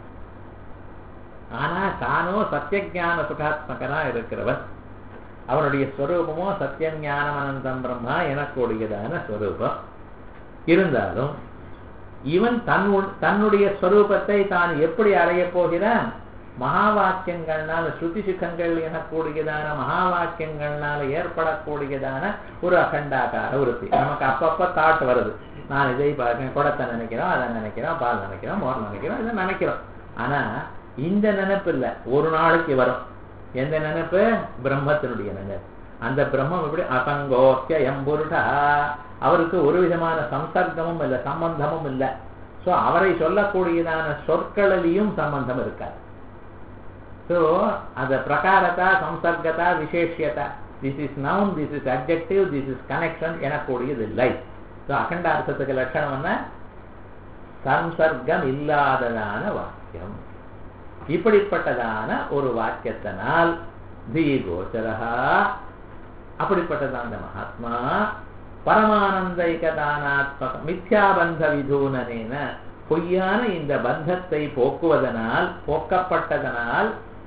ஆனா தானோ சத்தியஞான சுகாத்மகனா இருக்கிறவன். அவனுடைய ஸ்வரூபமோ சத்தியம் ஞானம் அனந்தம் பிரம்மா எனக்கூடியதான ஸ்வரூபம். இருந்தாலும் இவன் தன்னுடைய ஸ்வரூபத்தை தான் எப்படி அடைய போகிறான்? மகா வாக்கியங்கள்னால, ஸ்ருதி சுகங்கள் எனக்கூடியதான மகா வாக்கியங்கள்னால ஏற்படக்கூடியதான ஒரு அகண்டாகார விருத்தி. நமக்கு அப்பப்ப தாட் வருது, நான் இதை பார்க்கிறேன், குடத்தை நினைக்கிறோம், அதை நினைக்கிறோம், பால் நினைக்கிறோம், மோர் நினைக்கிறோம், இதை நினைக்கிறோம். ஆனா இந்த நினைப்பு இல்லை, ஒரு நாளைக்கு வரும். எந்த நினைப்பு? பிரம்மத்தினுடைய நினைப்பு. அந்த பிரம்மம் எப்படி? அசங்கோக்கிய எம்பொருடா, அவருக்கு ஒரு விதமான சம்சர்க்கமும் இல்லை, சம்பந்தமும் இல்லை. சோ அவரை சொல்லக்கூடியதான சொற்களிலையும் சம்பந்தம் இருக்காது. சோ அந்த பிரகாரத்தா, சம்சர்கதா, விசேஷியதா, this is noun, this is adjective, this is connection எனக்கூடியது இல்லை. ஸோ அகண்டார்த்தத்துக்கு லட்சணம் என்ன? சம்சர்க்கம் இல்லாததான வாக்கியம். இப்படிப்பட்டதான ஒரு வாக்கியத்தினால் தீகோச்சரஹா, அப்படிப்பட்டதான மகாத்மா பரமானந்தைகதானாத்மக மித்யாபந்த விதூனனேன, பொய்யான இந்த பந்தத்தை போக்குவதனால், போக்கப்பட்டதனால்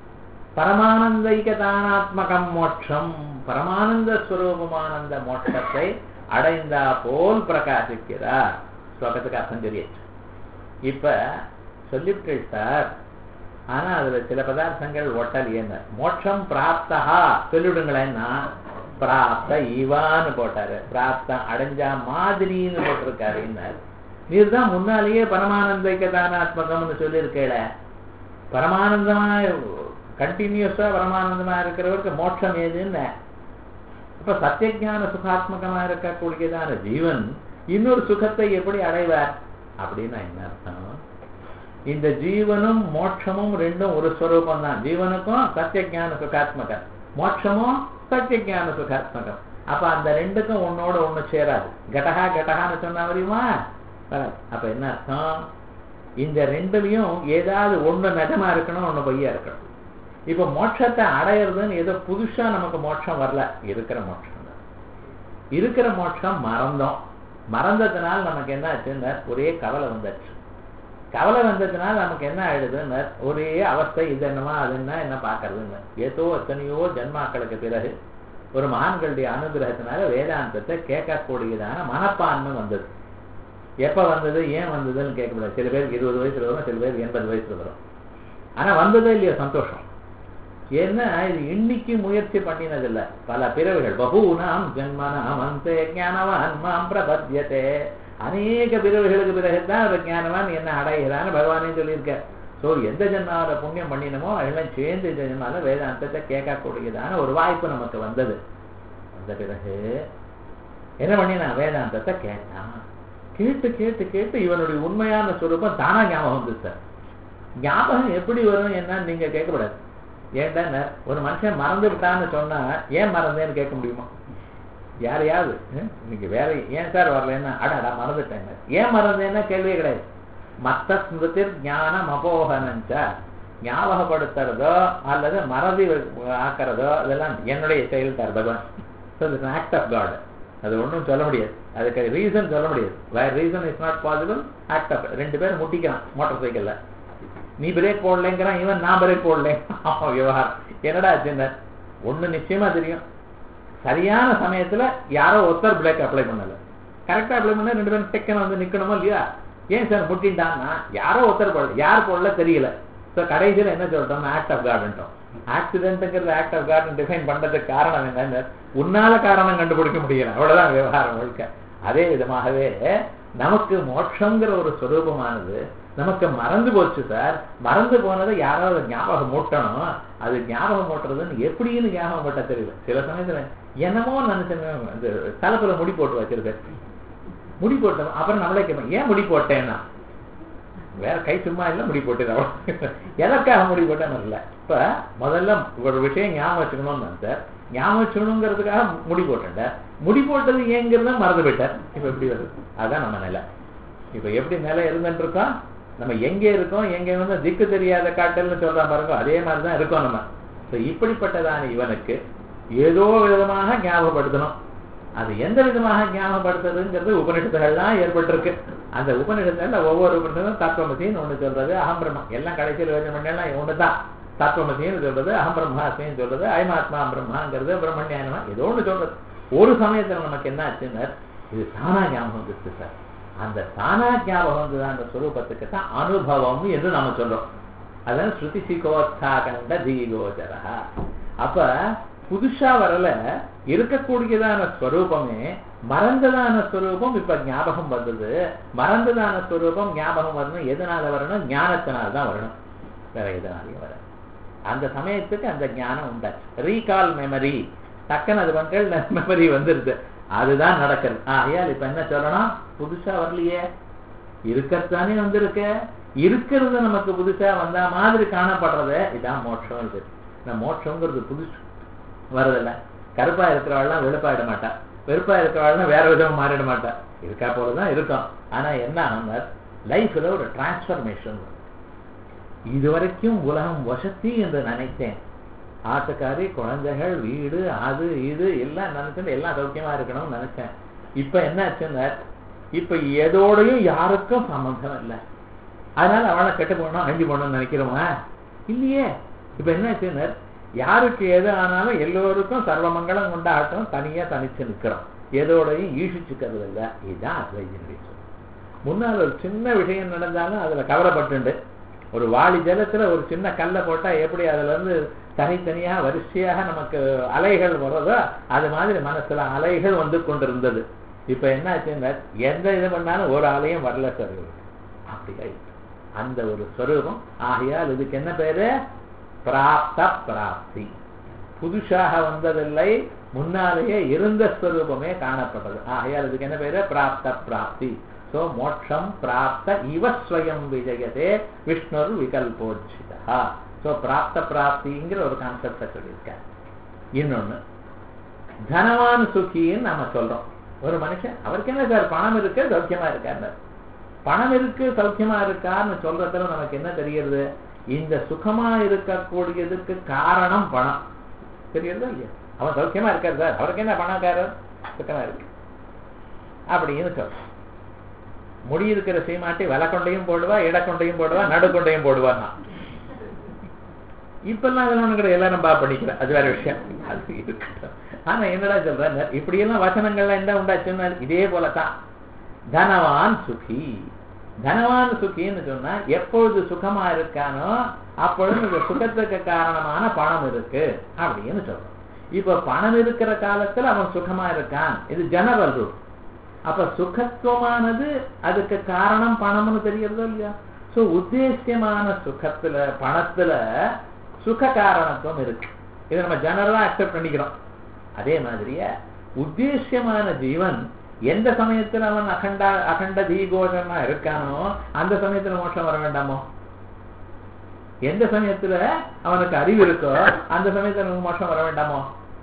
பரமானந்தைகதானாத்மகம் மோட்சம், பரமானந்த ஸ்வரூபமானந்த மோட்சத்தை அடைந்தா போல் பிரகாசிக்கிறார். ஸ்லோகத்துக்கு அர்த்தம் சொல்லியாச்சு. இப்ப சொல்லிவிட்டு சார், ஆனா அதுல சில பதார்த்தங்கள் ஒட்டல். என்ன? மோட்சம் பிராப்தா சொல்லிவிடுங்களேன்னா, பிராப்த இவான்னு போட்டாரு, பிராப்தம் அடைஞ்சா மாதிரின்னு போட்டிருக்காரு. நீர் தான் முன்னாலேயே பரமானந்தைக்க தானாத்மகம்னு சொல்லியிருக்கேள, பரமானந்தமா கண்டினியூஸா பரமானந்தமா இருக்கிறவருக்கு மோட்சம் ஏதுன்னு. அப்ப சத்தியஞான சுகாத்மகமா இருக்கக்கூடியதான ஜீவன் இன்னொரு சுகத்தை எப்படி அடைவார் அப்படின்னா என்ன அர்த்தம்? இந்த ஜீவனும் மோட்சமும் ரெண்டும் ஒரு ஸ்வரூபம் தான். ஜீவனுக்கும் சத்தியஞான சுகாத்மகம், மோட்சமும் சத்தியஞான சுகாத்மகம். அப்ப அந்த ரெண்டுக்கும் ஒன்னோட ஒண்ணு சேராது. கடகா கடகான்னு சொன்னா தெரியுமா? அப்ப என்ன அர்த்தம்? இந்த ரெண்டுலயும் ஏதாவது ஒண்ணு நிஜமா இருக்கணும், ஒண்ணு பொய்யா இருக்கணும். இப்ப மோட்சத்தை அடையிறதுன்னு ஏதோ புதுசா நமக்கு மோட்சம் வரல, இருக்கிற மோட்சம் தான். இருக்கிற மோட்சம் மறந்தோம். மறந்ததுனால நமக்கு என்ன ஆச்சுன்னா ஒரே கவலை வந்தாச்சு. கவலை வந்ததுனால நமக்கு என்ன ஆயிடுதுன்னு ஒரே அவஸ்தை, இது என்னமா அது என்ன பார்க்கறதுன்னு. ஏதோ எத்தனையோ ஜன்மாக்களுக்கு பிறகு ஒரு மகான்களுடைய அனுகிரகத்தினால வேதாந்தத்தை கேட்கக்கூடியதான மனப்பான்மை வந்தது. எப்ப வந்தது, ஏன் வந்ததுன்னு கேட்கக்கூடாது. சில பேருக்கு 20 வயசுல வரும், சில பேருக்கு 80 வயசுல வரும். ஆனா வந்ததே இல்லையா சந்தோஷம். ஏன்னா இது இன்னைக்கு முயற்சி பண்ணினதில்லை, பல பிறவிகள். பகூனாம் ஜன்மனாம் அந்தே ஞானவான் மாம் பிரபத்யதே. அநேக பிறவிகளுக்கு பிறகுதான் ஒரு ஞானவான் என்ன அடைகிறான்னு பகவானே சொல்லியிருக்க. ஸோ எந்த ஜென்மாவில புண்ணியம் பண்ணினமோ அதெல்லாம் சேர்ந்து இந்த ஜென்மாவில வேதாந்தத்தை கேட்கக்கூடியதான ஒரு வாய்ப்பு நமக்கு வந்தது. வந்த பிறகு என்ன பண்ணினா வேதாந்தத்தை கேட்டான். கேட்டு கேட்டு கேட்டு இவனுடைய உண்மையான ஸ்வரூபம் தானா ஞாபகம் வந்து சார். ஞாபகம் எப்படி வரும் என்னன்னு நீங்க கேட்கக்கூடாது. ஏன்டா ஒரு மனுஷன் மறந்து விட்டான்னு சொன்னா ஏன் மறந்தேன்னு கேட்க முடியுமா? யாரையாவது இன்னைக்கு வேற ஏன் சார் வரலன்னா அடா மறந்துட்டேங்க, ஏன் மறந்தேன்னா கேள்வியே கிடையாது. மத்த ஸ்மிருதிர் ஞானம் அபோகனஞ்ச, ஞாபகப்படுத்துறதோ அல்லது மறதி ஆக்கிறதோ இதெல்லாம் என்னுடைய செயல் தார் பகவான். Act of God. அது ஒன்றும் சொல்ல முடியாது, அதுக்கு ரீசன் சொல்ல முடியாது. வேற reason is not possible. Act of. 2 பேரும் முட்டிக்கிறான் மோட்டார் சைக்கிள்ல. நீ பிரேக் போடலைங்கிறான், இவன் நான் பிரேக் போடலேன். விவகாரம் என்னடா ஆச்சுன்னு ஒண்ணு நிச்சயமா தெரியும். சரியான சமயத்துல யாரோ ஒருத்தர் பிரேக் அப்ளை பண்ணல, கரெக்டா அப்ளை பண்ண 2 பேரும் டெக்கன வந்து நிக்கணுமா இல்லையா? ஏன் சார் முட்டின்டான்னா யாரோ ஒருத்தர் போடல, யார் போடல தெரியல. ஸோ கடைசியில் என்ன சொல்றோம், ஆக்ட் ஆஃப் கார்டுன்றோம். ஆக்சிடென்ட்ங்கிறது ஆக்ட் ஆஃப் கார்டு டிஃபைன் பண்றதுக்கு காரணம் என்னன்னு உன்னால காரணம் கண்டுபிடிக்க முடியல, அவ்வளவுதான் விவகாரம் முழுக்க. அதே விதமாகவே நமக்கு மோட்சங்கிற ஒரு ஸ்வரூபமானது நமக்கு மறந்து போச்சு சார். மறந்து போனதை யாராவது ஞாபகம் மூட்டணும். அது ஞாபகம் மூட்டுறதுன்னு எப்படின்னு ஞாபகம் மூட்ட தெரியல. சில சமயத்துல என்னமோ நினைச்சேன், அந்த தலைப்புல முடி போட்டு வச்சிருக்கேன், முடி போட்டோம். அப்புறம் நம்மளே கேட்பேன் ஏன் முடி போட்டேன்னா, வேற கை சும்மா இல்லை முடி போட்டேன். எதற்காக முடி போட்டேன்னு இல்லை. இப்ப முதல்ல ஒரு விஷயம் ஞாபகம் வச்சுக்கணும்னு சார், ஞாபகம் வச்சுக்கணுங்கிறதுக்காக முடி போட்டேன். முடி போட்டது ஏங்கிறத மறந்து போயிட்டார். இப்ப எப்படி வருது? அதுதான் நம்ம நிலை. இப்ப எப்படி நிலை இருந்துட்டு இருக்கோம், நம்ம எங்கே இருக்கோம், எங்கே வந்து திக்கு தெரியாத காட்டல்னு சொல்ற பாருங்க, அதே மாதிரிதான் இருக்கோம் நம்ம. இப்படிப்பட்டதான இவனுக்கு ஏதோ விதமாக ஞாபகப்படுத்தணும். அது எந்த விதமாக ஞாபகப்படுத்துறதுங்கிறது உபநிஷத்துகள்லாம் ஏற்பட்டிருக்கு. அந்த உபநிஷத்துல ஒவ்வொரு உபநிஷத்தும் தத்துவமசின்னு ஒண்ணு சொல்றது, அகம் பிரம்மம். எல்லாம் கடைசியில் வேணும் ஒண்ணுதான். தத்துவமசின்னு சொல்றது, அகம் பிரம்மாசின்னு சொல்றது, அயமாத்மா பிரம்மாங்கிறது, பிரம்மண்யானமா ஏதோ ஒண்ணு சொல்றது. ஒரு சமயத்துல நமக்கு என்ன ஆச்சுன்னா இது தானா ஞாபகம் வந்துச்சு சார். அந்த தானா ஞாபகம் வந்துதான் அந்த ஸ்வரூபத்துக்கு தான் அனுபவம் என்று நாம சொல்றோம். அதான் ஸ்ருதி சிகோத்தாகண்ட தீகோச்சரா. அப்ப புதுசா வரல, இருக்கக்கூடியதான ஸ்வரூபமே மறந்ததான ஸ்வரூபம் இப்ப ஞாபகம் வந்தது. மறந்ததான ஸ்வரூபம் ஞாபகம் வரணும். எதனால வரணும்? ஞானத்தினால்தான் வரணும், வேற எதனாலையும் வர. அந்த சமயத்துக்கு அந்த ஞானம் உண்டாச்சு. ரீகால் மெமரி, டக்குன்னு அது மக்கள் மெமரி வந்துருது. அதுதான் நடக்கிறது. ஆகையால் இப்ப என்ன சொல்லணும், புதுசா வரலையே, இருக்கத்தானே வந்திருக்க. இருக்கிறது நமக்கு புதுசா வந்தா மாதிரி காணப்படுறது, இதான் மோட்சம். இது மோட்சங்கிறது புதுசு வரதில்ல. கருப்பா இருக்கிறவாள்லாம் வெளுப்பாயிட மாட்டா, வெறுப்பா இருக்கிறவாள்லாம் வேற விதமா மாறிட மாட்டா, இருக்கா போலதான் இருக்கும். ஆனா என்ன ஆகுங்க, லைஃப்ல ஒரு டிரான்ஸ்பர்மேஷன். இதுவரைக்கும் உலகம் வசதி என்று நினைத்தேன், ஆட்டுக்காரி, குழந்தைகள், வீடு, அது இது எல்லாம் நினைச்சு எல்லாம் சௌக்கியமா இருக்கணும்னு நினைச்சேன். இப்ப என்ன ஆச்சுன்னா இப்ப எதோடையும் யாருக்கும் சம்பந்தம் இல்லை. அதனால அவளை கெட்டு போனோம் அழிஞ்சு போனோம்னு நினைக்கிறோமா? இல்லையே. இப்ப என்ன ஆச்சுன்னா யாருக்கு எது ஆனாலும் எல்லோருக்கும் சர்வமங்கலம் கொண்டாட்டம், தனியா தனிச்சு நிக்கிறோம், எதோடையும் ஈஷிச்சுக்கிறது இல்லை. இதுதான் அத்வைதனுடைய சொல். முன்னால் ஒரு சின்ன விஷயம் நடந்தாலும் அதுல கவலைப்பட்டு, ஒரு வாளி ஜலத்துல ஒரு சின்ன கல்லை போட்டா எப்படி அதுல இருந்து தனித்தனியா வரிசையாக நமக்கு அலைகள் வர்றதோ அது மாதிரி மனசுல அலைகள் வந்து கொண்டிருந்தது. இப்ப என்ன ஆச்சுன்னா எந்த இது பண்ணாலும் ஒரு அலையும் வரல சார். அப்படி ஆயிடுச்சு. அந்த ஒரு ஸ்வரூபம். ஆகையால் இதுக்கு என்ன பேரு? பிராப்த பிராப்தி. புதுசாக வந்ததில்லை, முன்னாலேயே இருந்த ஸ்வரூபமே காணப்பட்டது. ஆகையால் இதுக்கு என்ன பேரு? பிராப்த பிராப்தி. சோ மோட்சம் பிராப்த இவ ஸ்வயம் விஜயதே விஷ்ணுர் விகல்போச்சிதா. சோ பிராப்த பிராப்திங்கிற ஒரு கான்செப்ட சொல்லியிருக்கார். இன்னொன்னு தனவான் சுகின்னு நாம சொல்றோம். ஒரு மனுஷன் அவருக்கு என்ன சார் பணம் இருக்கு சௌக்கியமா இருக்காரு, பணம் இருக்கு சௌக்கியமா இருக்கான்னு சொல்றதுல நமக்கு என்ன தெரியுது? இந்த சுகமா இருக்கக்கூடியதுக்கு காரணம் பணம். தெரியுதா இல்லையா? அவன் சௌக்கியமா இருக்காரு சார், அவருக்கு என்ன பணக்காரர், சுகமா இருக்கு அப்படின்னு சொல்ற. முடி இருக்கிற சீமாட்டி விலை கொண்டையும் போடுவா, இட கொண்டையும் போடுவா, நடு கொண்டையும் போடுவான்னா. இப்பெல்லாம் அதெல்லாம் ஒண்ணு கிடையாது, எல்லாரும் பண்ணிக்கிறேன், அது வேற விஷயம். அது இருக்கு. ஆனா என்னடா சொல்ற, இப்படியெல்லாம் வசனங்கள்லாம் என்ன உண்டாச்சுன்னா இதே போலதான். தனவான் சுகி, தனவான் சுகின்னு சொன்னா எப்பொழுது சுகமா இருக்கானோ அப்பொழுது இந்த சுகத்துக்கு காரணமான பணம் இருக்கு அப்படின்னு சொல்றோம். இப்ப பணம் இருக்கிற காலத்துல அவன் சுகமா இருக்கான், இது ஜெனரல் ரூல். அப்ப சுகத்துவமானது அதுக்கு காரணம் பணம்னு தெரியறதோ இல்லையா? சோ உத்தேசியமான சுகத்துல பணத்துல சுக காரணத்துவம் இருக்கு. இதை நம்ம ஜெனரலா அக்செப்ட் பண்ணிக்கிறோம். அதே மாதிரியே உத்தேசியமான ஜீவன் எந்த சமயத்துல அவன் அகண்ட தீகோஷமா இருக்கானோ அந்த சமயத்துல மோட்சம் வர வேண்டாமோ? எந்த சமயத்துல அவனுக்கு அறிவு இருக்கோ அந்த சமயத்துல அவனுக்கு மோட்சம் வர வேண்டாமோ?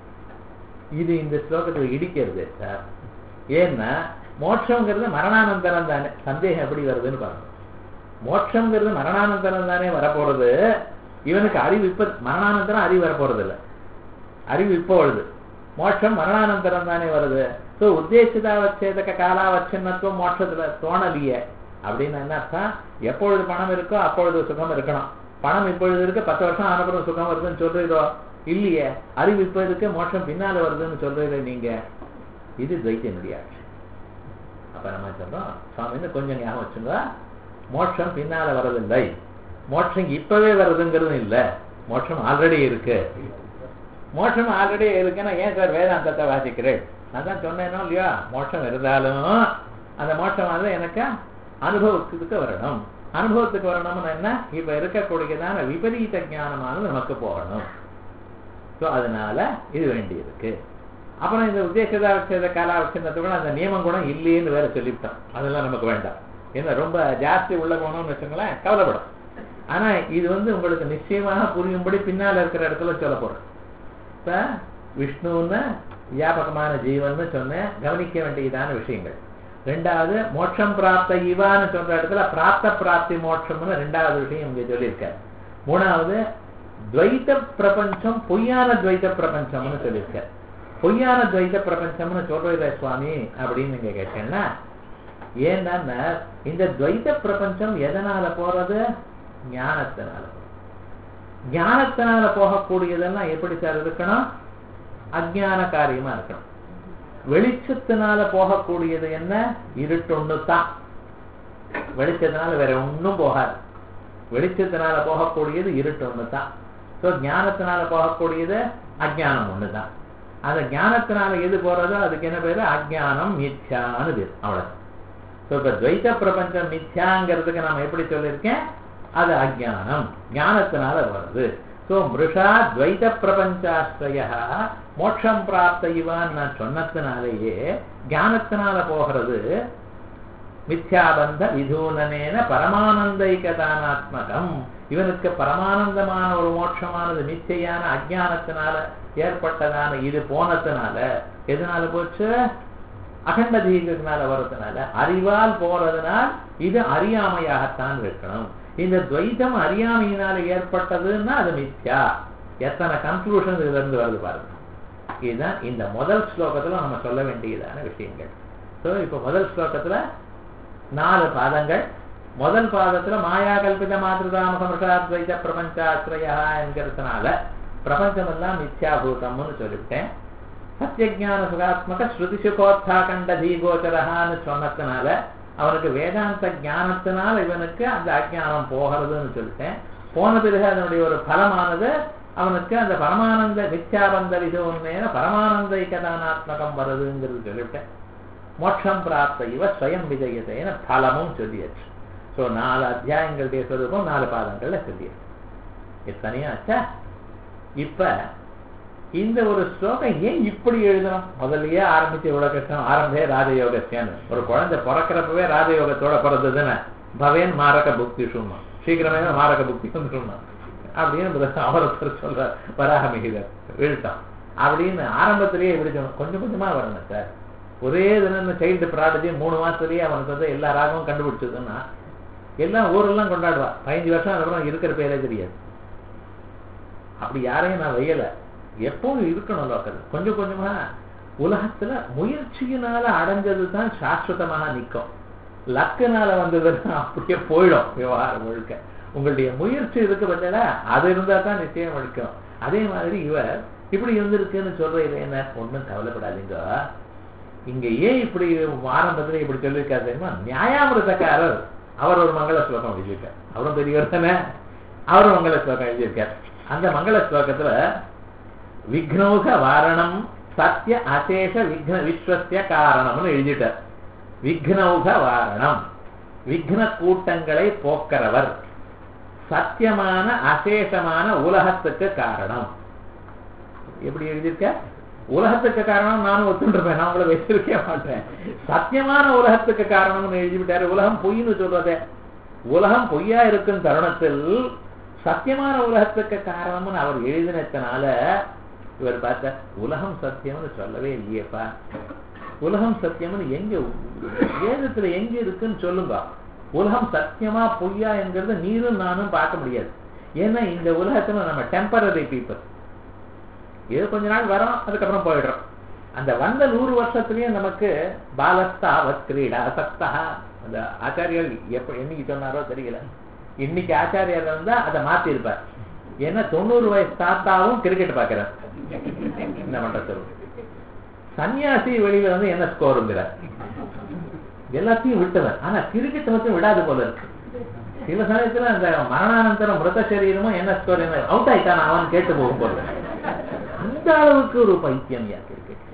இது இந்த ஸ்லோகத்துல இடிக்கிறது சார். ஏன்னா மோட்சங்கிறது மரணானந்தரம் தானே. சந்தேகம் எப்படி வருதுன்னு பாருங்க. மோட்சங்கிறது மரணானந்தரம் தானே வரப்போறது. இவனுக்கு அறிவு இப்ப மரணானந்தரம் அறிவு வரப்போறது இல்லை, அறிவு இப்போ வருது. மோட்சம் மரணானந்தரம் தானே வருது. சோ உத்தேசிதாவச்சேதக காலாவச்சின்னத்துவம் மோட்சத்துல தோணலியே. அப்படின்னு என்ன அர்த்தம்? எப்பொழுது பணம் இருக்கோ அப்பொழுது சுகம் இருக்கணும். பணம் இப்பொழுது இருக்கு, 10 வருஷம் ஆனப்புறம் சுகம் வருதுன்னு சொல்றீரோ இல்லையே. அறிவு இப்ப இருக்கு, மோட்சம் பின்னால வருதுன்னு சொல்றீங்க நீங்க. இது துவைத்தியனுடைய ஆட்சி. அப்ப நம்ம சொல்றோம் சுவாமின்னு கொஞ்சம் ஞாபகம் வச்சுங்க, மோட்சம் பின்னால வரதில்லை, மோட்சம் இப்பவே வருதுங்கிறது இல்ல, மோட்சம் ஆல்ரெடி இருக்கு. மோட்சம் ஆல்ரெடி இருக்குன்னா ஏன் சார் வேதாந்தத்தை வாசிக்கிறேன்? நான் தான் சொன்னேனோ இல்லையா, மோட்சம் இருந்தாலும் அந்த மோட்சமானது எனக்கு அனுபவத்துக்கு வரணும். அனுபவத்துக்கு வரணும்னு என்ன? இப்ப இருக்கக்கூடியதான விபரீத ஞானமானது நமக்கு போகணும். ஸோ அதனால இது வேண்டி இருக்கு. அப்புறம் இந்த உத்தேசத காலாவட்சணத்துக்கு அந்த நியமம் கூட இல்லைன்னு வேற சொல்லிவிட்டோம். அதெல்லாம் நமக்கு வேண்டாம். ஏன்னா ரொம்ப ஜாஸ்தி உள்ள போனோம்னு வச்சுங்களேன் கவலைப்படும். ஆனா இது உங்களுக்கு நிச்சயமாக புரியும்படி பின்னால இருக்கிற இடத்துல சொல்ல போறேன். இப்ப விஷ்ணுன்னு வியாபகமான ஜீவன் சொன்ன கவனிக்க வேண்டியதான விஷயங்கள். ரெண்டாவது மோட்சம் பிராப்த இவான்னு சொல்ற இடத்துல பிராப்த பிராப்தி மோட்சம்னு ரெண்டாவது விஷயம் இங்க சொல்லியிருக்காரு. மூணாவது துவைத்த பிரபஞ்சம் பொய்யான துவைத்த பிரபஞ்சம்னு சொல்லியிருக்காரு. பொய்யான துவைத்த பிரபஞ்சம்னு சொல்றீங்க சுவாமி அப்படின்னு நீங்க கேட்டீங்கன்னா, ஏன்னா இந்த துவைத்த பிரபஞ்சம் எதனால போறது? ஞானத்தினால. ஞானத்தினால போகக்கூடியதெல்லாம் எப்படி சார் இருக்கணும்? அஜ்ஞான காரியமா இருக்கணும். வெளிச்சத்தினால போகக்கூடியது என்ன? இருட்டொன்னு தான். வெளிச்சத்தினால வேற ஒன்னும் போகாது. வெளிச்சத்தினால போகக்கூடியது இருட்டொன்னு தான். ஸோ ஞானத்தினால போகக்கூடியது அஜ்ஞானம் ஒண்ணுதான். அந்த ஞானத்தினால எது போறதோ அதுக்கு என்ன பேரு? அஜ்ஞானம் மித்யான்னு பேரு. அவ்வளவு. ஸோ இப்ப துவைத்த பிரபஞ்சம் மித்யாங்கிறதுக்கு நாம எப்படி சொல்லியிருக்கேன்? அது அஜ்ஞானம் ஞானத்தினால வருது. சோ மிருஷா துவைத பிரபஞ்சாஸ்ரய மோட்சம் பிராப்த இவான்னு நான் சொன்னதுனாலேயே ஞானத்தினால போகிறது. மித்யாபந்த விதூனனேன பரமானந்தைகதானாத்மகம். இவனுக்கு பரமானந்தமான ஒரு மோட்சமானது மிச்சையான அஜ்ஞானத்தினால ஏற்பட்டதான இது போனதுனால எதனால போச்சு? அகண்ட தீகத்தினால வர்றதுனால, அறிவால் போறதுனால் இது அறியாமையாகத்தான் இருக்கணும். இந்த துவைதம் அறியாமையினால ஏற்பட்டதுன்னா அது மித்யா. எத்தனை கன்க்ளூஷன் இதுல இருந்து வருது பாருங்க. இதுதான் இந்த முதல் ஸ்லோகத்துல நம்ம சொல்ல வேண்டியதான விஷயங்கள். ஸோ இப்ப முதல் ஸ்லோகத்துல 4 பாதங்கள். முதல் பாதத்துல மாயா கல்பித மாதிருதாமசமஷாத்வைத பிரபஞ்சாஸ்ரயா என்கிறதுனால பிரபஞ்சம் எல்லாம் மித்யாபூதம்னு சொல்லிவிட்டேன். சத்தியஜான சுகாத்மக ஸ்ருதி சுகோத்தாகண்ட தீகோச்சரஹான்னு சொன்னதுனால அவனுக்கு வேதாந்த ஞானத்தினால இவனுக்கு அந்த அஜ்ஞானம் போகிறதுன்னு சொல்லிட்டேன். போன பிறகு அதனுடைய ஒரு பலமானது அவனுக்கு அந்த பரமானந்த மித்யாபந்த விதோன்னேன பரமானந்த ஐகதானாத்மகம் வருதுங்கிறது சொல்லிவிட்டேன். மோட்சம் பிராப்த இவ ஸ்வயம் விஜயத்தைன்னு பலமும் சொல்லியாச்சு. ஸோ 4 அத்தியாயங்களுடைய சொரூபம் 4 பாதங்கள்ல சொல்லியிருக்கு. எத்தனையோ ஆச்சா? இப்ப இந்த ஒரு ஸ்லோகம் ஏன் இப்படி எழுதணும்? முதல்லயே ஆரம்பிச்சு இவ்வளவு கஷ்டம். ஆரம்பே ராஜயோகத்தியான்னு. ஒரு குழந்தை பிறக்கிறப்பவே ராஜயோகத்தோட பிறந்ததுன்னு பவேன் மாரக புக்தி சும்மா சீக்கிரமே மாரக புக்தி வந்துருமா அப்படின்னு அவரத்தர் சொல்ற வராகமிகிதர் எழுத்தான் அப்படின்னு ஆரம்பத்திலேயே எப்படி சொன்னோம். கொஞ்சம் கொஞ்சமா வரணும் சார். ஒரே தினம் சைல்டு ப்ராடஜி 3 மாசத்துலயே அவனுக்கு வந்து எல்லா ராகமும் கண்டுபிடிச்சதுன்னா எல்லாம் ஊரெல்லாம் கொண்டாடுவா. 15 வருஷம் அதுக்கப்புறம் இருக்கிற பேரே தெரியாது. அப்படி யாரையும் நான் வையல. எப்பவும் இருக்கணும் லோக்கல். கொஞ்சம் கொஞ்சமா உலகத்துல முயற்சியினால அடைஞ்சது தான் சாஸ்வதமாக நிற்கும். லக்குனால வந்ததுன்னா அப்படியே போயிடும் விவகாரம் முழுக்க. உங்களுடைய முயற்சி இருக்கு பார்த்தா அது இருந்தா தான் நிச்சயம் வலிக்கும். அதே மாதிரி இவர் இப்படி இருந்திருக்குன்னு சொல்றது என்ன? ஒன்றும் கவலைப்படாதீங்க. இங்க ஏன் இப்படி ஆரம்பத்துல இப்படி சொல்லியிருக்காரு தெரியுமா? நியாயாமிரதக்காரர் அவர் ஒரு மங்கள ஸ்லோகம் எழுதியிருக்கார். அவரும் பெரியவர் தானே. அவரும் மங்கள ஸ்லோகம் எழுதியிருக்கார். அந்த மங்கள ஸ்லோகத்துல விக்னௌக வாரணம் சத்திய அசேஷ விக்ன விஸ்வசிய காரணம்னு எழுதிட்டார். விக்னௌக வாரணம் விக்ன கூட்டங்களை போக்கிறவர், சத்தியமான அசேஷமான உலகத்துக்கு காரணம். எப்படி எழுதியிருக்க? உலகத்துக்கு காரணம் நானும் ஒத்துருப்பேன், நான் உங்களை வச்சிருக்க மாட்டேன். சத்தியமான உலகத்துக்கு காரணம்னு எழுதிவிட்டாரு. உலகம் பொய்ன்னு சொல்றதே. உலகம் பொய்யா இருக்கும் தருணத்தில் சத்தியமான உலகத்துக்கு காரணம்னு அவர் எழுதினதுனால இவர் பார்த்த உலகம் சத்தியம்னு சொல்லவே இல்லையேப்பா. உலகம் சத்தியம்னு எங்க வேதத்துல எங்க இருக்குன்னு சொல்லுங்க. உலகம் சத்தியமா பொய்யா என்கிறத நீரும் நானும் பார்க்க முடியாது. ஏன்னா இந்த உலகத்துல நம்ம டெம்பரரி பீப்புள். ஏதோ கொஞ்ச நாள் வரோம், அதுக்கப்புறம் போயிடுறோம். அந்த வந்த 100 வருஷத்துலயும் நமக்கு பாலஸ்தா வத்கிரீடா சக்தா அந்த ஆச்சாரியர் என்னைக்கு சொன்னாரோ தெரியல. இன்னைக்கு ஆச்சாரியர் இருந்தா அதை மாத்தி இருப்பார். ஏன்னா 90 வயசு தாத்தாவும் கிரிக்கெட் பாக்குறார். என்ன பண்றது? சன்னியாசி வெளியில வந்து என்ன ஸ்கோருங்கிறார். எல்லாத்தையும் விட்டவர். ஆனா கிரிக்கெட் மட்டும் விடாது போல இருக்கு. சில சமயத்துல அந்த மரணானந்தரம் மிருத சரீரமும் என்ன ஸ்கோர், என்ன அவுட் ஆயிட்டான் அவன் கேட்டு போகும் போல. அந்த அளவுக்கு ஒரு பைத்தியம் கிரிக்கெட்.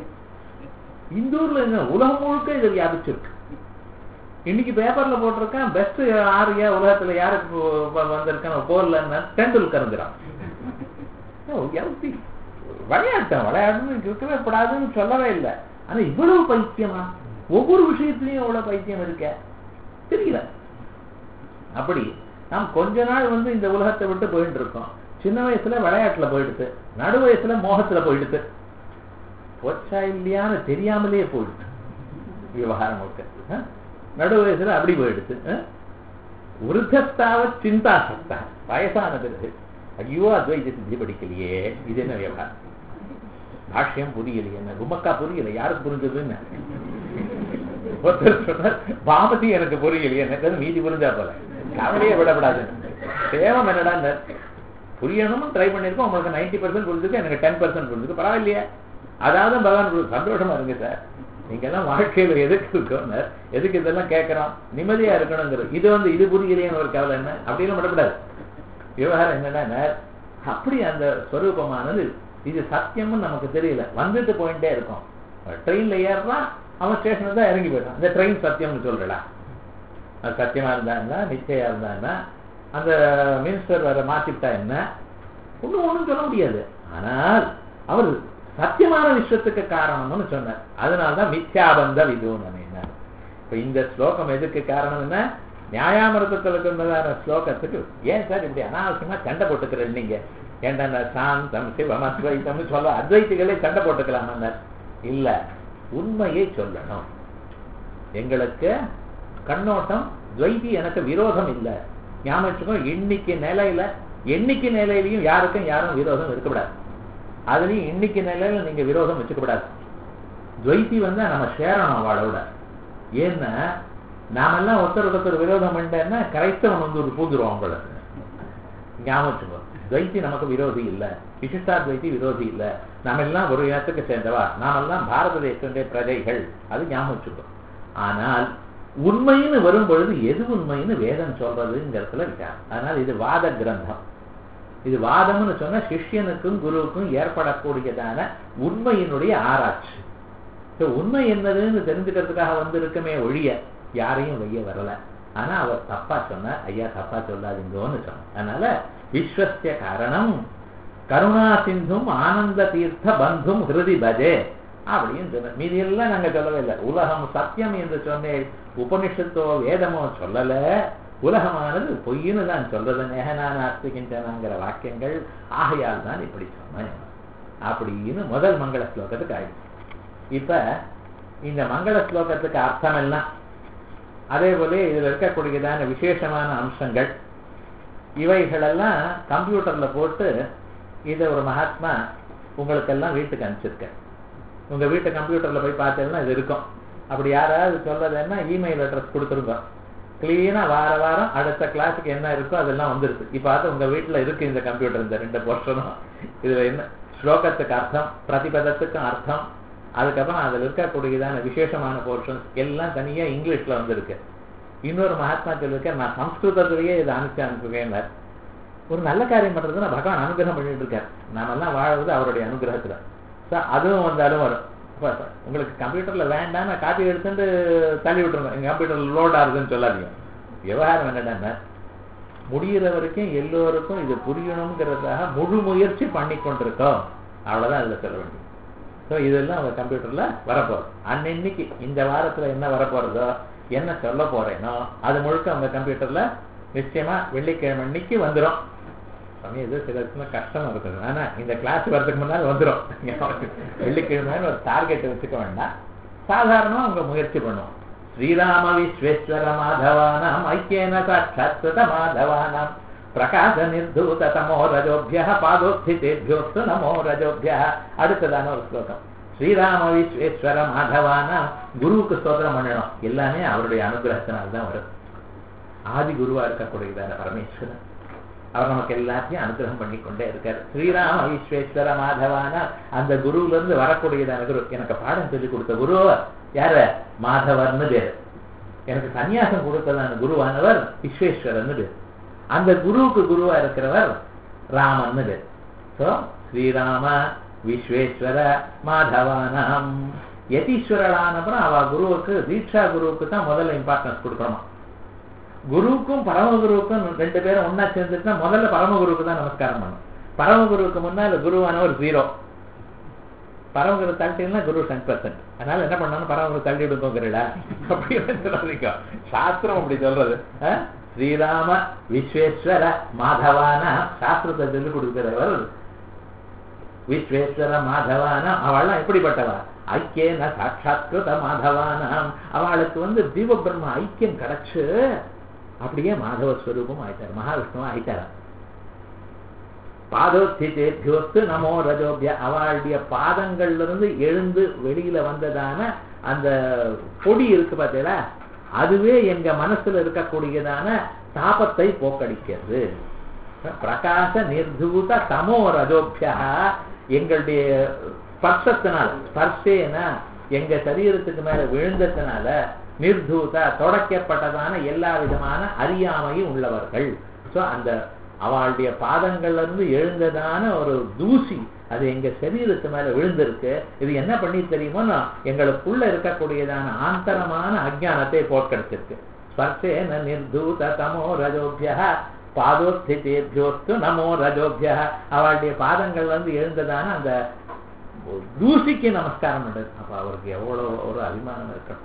இந்த ஊர்ல என்ன உலகம் முழுக்க இது வியாபிச்சிருக்கு. இன்னைக்கு பேப்பர்ல போட்டிருக்கேன் பெஸ்ட் 6 உலகத்துல யாருக்கு வந்திருக்கான் போர்ல டெண்டுல்கருங்கிறான். விளையாடணும் இருக்கவே கூடாதுன்னு சொல்லவே இல்லை. ஆனா இவ்வளவு பைத்தியமா? ஒவ்வொரு விஷயத்திலையும் எவ்வளவு பைத்தியம் இருக்க தெரியல. அப்படி நாம் கொஞ்ச நாள் வந்து இந்த உலகத்தை விட்டு போயிட்டு இருக்கோம். சின்ன வயசுல விளையாட்டுல போயிடுது, நடு வயசுல மோகத்துல போயிடுது, போச்சா இல்லையான்னு தெரியாமலே போயிடுது விவகாரம் முழுக்க. நடு வயசுல அப்படி போயிடுது. விருத்தஸ்தாவ சிந்தா சக்தா, வயசான பிறகு ஐயோ அத்வைத சித்தி படிக்கலையே, இது என்ன விவகாரம், பாஷ்யம் புரியலையே, என்ன குமக்கா புரியல, யாருக்கு புரிஞ்சதுன்னு ஒருத்தர் சொன்னார். பாமதி எனக்கு புரியலையே, எனக்கு மீதி புரிஞ்சா போல, கவலையே விடப்படாது. சேவம் என்னடா புரியணும்னு ட்ரை பண்ணிருக்கோம், உங்களுக்கு 90% புரிஞ்சுக்கு, எனக்கு 10% புரிஞ்சுக்கு, பரவாயில்லையே. அதாவது பகவான் சந்தோஷமா இருங்க சார். நீங்க எல்லாம் வாழ்க்கையில எதுக்கு இருக்கோம், எதுக்கு இதெல்லாம் கேட்கறோம், நிம்மதியா இருக்கணுங்கிறது. இது வந்து இது புரியலையேன்னு ஒரு கவலை என்ன அப்படின்னு விடப்படாது. விவகாரம் என்னன்னா அப்படி அந்த ஸ்வரூபமானது இது சத்தியம்னு நமக்கு தெரியல, வந்துட்டு போயிட்டே இருக்கும். ட்ரெயின்ல ஏறுறான், அவன் ஸ்டேஷனுக்கு தான் இறங்கி போயிட்டான். இந்த ட்ரெயின் சத்தியம்னு சொல்றா, அது சத்தியமா இருந்தா நிச்சயா இருந்தா அந்த மினிஸ்டர் வேற மாத்திட்டா என்ன, ஒண்ணும் சொல்ல முடியாது. ஆனால் அவர் சத்தியமான விஷயத்துக்கு காரணம்னு சொன்னார். அதனால்தான் மித்யாபந்த விதூனமே. இப்ப இந்த ஸ்லோகம் எதுக்கு காரணம் என்ன? நியாயாமிரதத்தில் இருந்ததான ஸ்லோகத்துக்கு ஏன் சார் இப்படி அனாவசியமா சண்டை போட்டுக்கிறேன் நீங்க? ஏன்டா சாந்தம் சிவம் அத்வைத்தம்னு சொல்ல அத்வைத்திகளே சண்டை போட்டுக்கலாமா? இல்ல, உண்மையை சொல்லணும். எங்களுக்கு கண்ணோட்டம் துவைதி எனக்கு விரோதம் இல்லை. ஞாபகம், என்னைக்கு நிலையிலையும் யாருக்கும் யாரும் விரோதம் இருக்கக்கூடாது. அதுலயும் இன்னைக்கு நிலையில நீங்க விரோதம் வச்சுக்கூடாது. துவைத்தி வந்து நம்ம சேரணும் அவளோட. ஏன்னா நாமெல்லாம் ஒருத்தர் விரோதம் பண்ணிட்டேன்னா கிரைஸ்தவன் வந்து ஒரு பூந்துருவோம் அவங்களுக்கு. ஞாபகம், துவைத்தி நமக்கு விரோதி இல்லை, விசிஷ்டாத்வைத்தி விரோதி இல்லை, நாம எல்லாம் ஒரு இடத்துக்கு சேர்ந்தவா, நாமெல்லாம் பாரத தேசத்துடைய பிரஜைகள், அது ஞாபகம். ஆனால் உண்மைன்னு வரும் பொழுது எது உண்மைன்னு வேதம் சொல்றதுங்கிறதுல விசாரம். அதனால இது வாத கிரந்தம். இது வாதம்னு சொன்னா சிஷ்யனுக்கும் குருவுக்கும் ஏற்படக்கூடியதான உண்மையினுடைய ஆராய்ச்சி. உண்மை என்னதுன்னு தெரிஞ்சுக்கிறதுக்காக வந்து இருக்குமே ஒழிய யாரையும் வைய வரல. ஆனா அவர் தப்பா சொன்னார். ஐயா தப்பா சொல்லாதீங்கன்னு சொன்னார். அதனால விஸ்வஸ்ய காரணம் கருணா சிந்தும் ஆனந்த தீர்த்த பந்தும் ஹிருதி பஜே அப்படின்னு சொன்ன. மீதி எல்லாம் நாங்க சொல்லவே இல்லை. உலகம் சத்தியம் என்று சொன்னேன். உபனிஷத்தோ வேதமோ சொல்லல. உலகமானது பொய்ன்னு தான் சொல்றது. நேகனான அஸ்திகின்றனாங்கிற வாக்கியங்கள் ஆகையால் தான் இப்படி சொன்னேன் அப்படின்னு முதல் மங்கள ஸ்லோகத்துக்கு ஆயிடுச்சு. இப்ப இந்த மங்கள ஸ்லோகத்துக்கு அர்த்தம் எல்லாம் அதே போல இதுல இருக்கக்கூடியதான விசேஷமான அம்சங்கள் இவைகளெல்லாம் கம்ப்யூட்டர்ல போட்டு இதை ஒரு மகாத்மா உங்களுக்கெல்லாம் வீட்டுக்கு அனுப்பிச்சிருக்க. உங்க வீட்டு கம்ப்யூட்டர்ல போய் பார்த்தீங்கன்னா இது இருக்கும். அப்படி யாராவது சொல்றதுன்னா இமெயில் அட்ரஸ் கொடுத்துருங்க. கிளீனா வார வாரம் அடுத்த கிளாஸுக்கு என்ன இருக்கோ அதெல்லாம் வந்துருக்கு. இப்ப பார்த்து உங்க வீட்டுல இருக்கு இந்த கம்ப்யூட்டர், இந்த 2 போர்ஷனும். இதுல என்ன ஸ்லோகத்துக்கு அர்த்தம், பிரதிபதத்துக்கும் அர்த்தம், அதுக்கப்புறம் அதுல இருக்கக்கூடியதான விசேஷமான போர்ஷன்ஸ் எல்லாம் தனியா இங்கிலீஷ்ல வந்திருக்கு. இன்னொரு மகாத்மா சொல்லிருக்க, நான் சம்ஸ்கிருதத்திலேயே இதை அனுப்புவேன். ஒரு நல்ல காரியம் பண்றதுன்னா பகவான் அனுகிரகம் பண்ணிட்டு இருக்காரு. நாமெல்லாம் வாழ்வது அவருடைய அனுகிரகத்துல. அதுவும் வந்தாலும் வரும். உங்களுக்கு கம்ப்யூட்டர்ல வேண்டாம், நான் காப்பி எடுத்துட்டு தள்ளி விட்டுருங்க. எங்க கம்ப்யூட்டர்ல லோட் ஆகுதுன்னு சொல்லாதீங்க. விவகாரம் என்னன்னா முடிகிற வரைக்கும் எல்லோருக்கும் இது புரியணுங்கிறதுக்காக முழு முயற்சி பண்ணி கொண்டிருக்கோம். அவ்வளவுதான் அதுல சொல்ல வேண்டியது. ஸோ இதெல்லாம் அவங்க கம்ப்யூட்டர்ல வரப்போகுது. அன்னைக்கு இந்த வாரத்துல என்ன வரப்போறதோ, என்ன சொல்ல போறேனோ அது முழுக்க அவங்க கம்ப்யூட்டர்ல நிச்சயமா வெள்ளிக்கிழமை அன்னைக்கு வந்துடும். சமயம் இது சில கஷ்டமா இருக்குது. ஆனா இந்த கிளாஸ் வரதுக்கு முன்னால் வந்துடும். வெள்ளிக்கிழமைன்னு ஒரு டார்கெட் வச்சுக்க வேண்டாம். சாதாரணமா அவங்க முயற்சி பண்ணுவோம். ஸ்ரீராம விஸ்வேஸ்வர மாதவானாம் ஐக்கியேன சாட்சாத்கிருத மாதவானாம் பிரகாச நிர்தூத தமோ ரஜோபிய பாதோத்திதேபியோஸ்து நமோ ரஜோபிய. அடுத்ததான ஒரு ஸ்லோகம். ஸ்ரீராம விஸ்வேஸ்வர மாதவானாம். குருவுக்கு ஸ்தோத்திரம் பண்ணணும். எல்லாமே அவருடைய அனுகிரகத்தினால்தான் வரும். ஆதி குருவா இருக்கக்கூடியதான பரமேஸ்வரன் அவர் நமக்கு எல்லாத்தையும் அனுகிரகம் பண்ணி கொண்டே இருக்காரு. ஸ்ரீராம விஸ்வேஸ்வர மாதவானா அந்த குருவுல இருந்து வரக்கூடியதான குரு. எனக்கு பாடம் சொல்லி கொடுத்த குரு யாரு? மாதவர்னு பேரு. எனக்கு சன்னியாசம் கொடுத்ததான குருவானவர் விஸ்வேஸ்வரன் பேரு. அந்த குருவுக்கு குருவா இருக்கிறவர் ராமன் பேரு. சோ ஸ்ரீராம விஸ்வேஸ்வர மாதவானாம். யதீஸ்வரனானப்புறம் அவ குருவுக்கு தீட்சா குருவுக்கு தான் முதல்ல இம்பார்ட்டன்ஸ் கொடுக்கணுமா. குருவுக்கும் பரமகுருவுக்கும் 2 பேரும் ஒன்னா சேர்ந்துட்டுனா முதல்ல பரமகுருவுக்கு தான் நமஸ்காரம் பண்ணும். பரமகுருவுக்கு முன்னால குருவானவர் 0. பரமகுரு தள்ளிட்டீங்கன்னா குரு 10%. அதனால என்ன பண்ணாலும் பரமகுரு தள்ளி விடுங்கோங்கிறடா அப்படின்னு சொல்லாதீங்க. சாஸ்திரம் அப்படி சொல்றது. ஸ்ரீராம விஸ்வேஸ்வர மாதவான சாஸ்திரத்தை சொல்லி கொடுக்கிறவர் விஸ்வேஸ்வர மாதவான. அவள்லாம் எப்படிப்பட்டவா? ஐக்கியேன சாட்சாத்கிருத மாதவானாம். அவளுக்கு ஜீவ பிரம்ம ஐக்கியம் கிடைச்சு அப்படியே மாதவ ஸ்வரூபம் ஆயிட்டார், மகாவிஷ்ணுவா ஆயிட்டாரா. பாதோத்திதேபியோஸ்து நமோ ரஜோபிய. அவளுடைய பாதங்கள்ல இருந்து எழுந்து வெளியில வந்ததான அந்த பொடி இருக்கு பார்த்தீங்களா, அதுவே எங்க மனசுல இருக்கக்கூடியதான தாபத்தை போக்கடிக்கிறது. பிரகாச நிர்தூத தமோ ரஜோபியா. எங்களுடைய ஸ்பர்சத்தினால, ஸ்பர்சேனா எங்க சரீரத்துக்கு மேல விழுந்ததுனால, நிர்தூத தொடக்கப்பட்டதான எல்லா விதமான அறியாமையும் உள்ளவர்கள். சோ அந்த அவளுடைய பாதங்கள்ல இருந்து எழுந்ததான ஒரு தூசி அது எங்க சரீரத்து மேல விழுந்திருக்கு. இது என்ன பண்ணி தெரியுமோ, எங்களுக்குள்ள இருக்கக்கூடியதான ஆந்தரமான அஜ்ஞானத்தை போக்கடிச்சிருக்கு. ஸ்பர்சேன நிர்தூத தமோ ரஜோபிய பாதோத்திதேபியோஸ்து நமோ ரஜோபிய. அவளுடைய பாதங்கள்ல இருந்து எழுந்ததான அந்த தூசிக்கு நமஸ்காரம் பண்றது. அப்ப அவருக்கு எவ்வளவு ஒரு அபிமானம் இருக்கணும்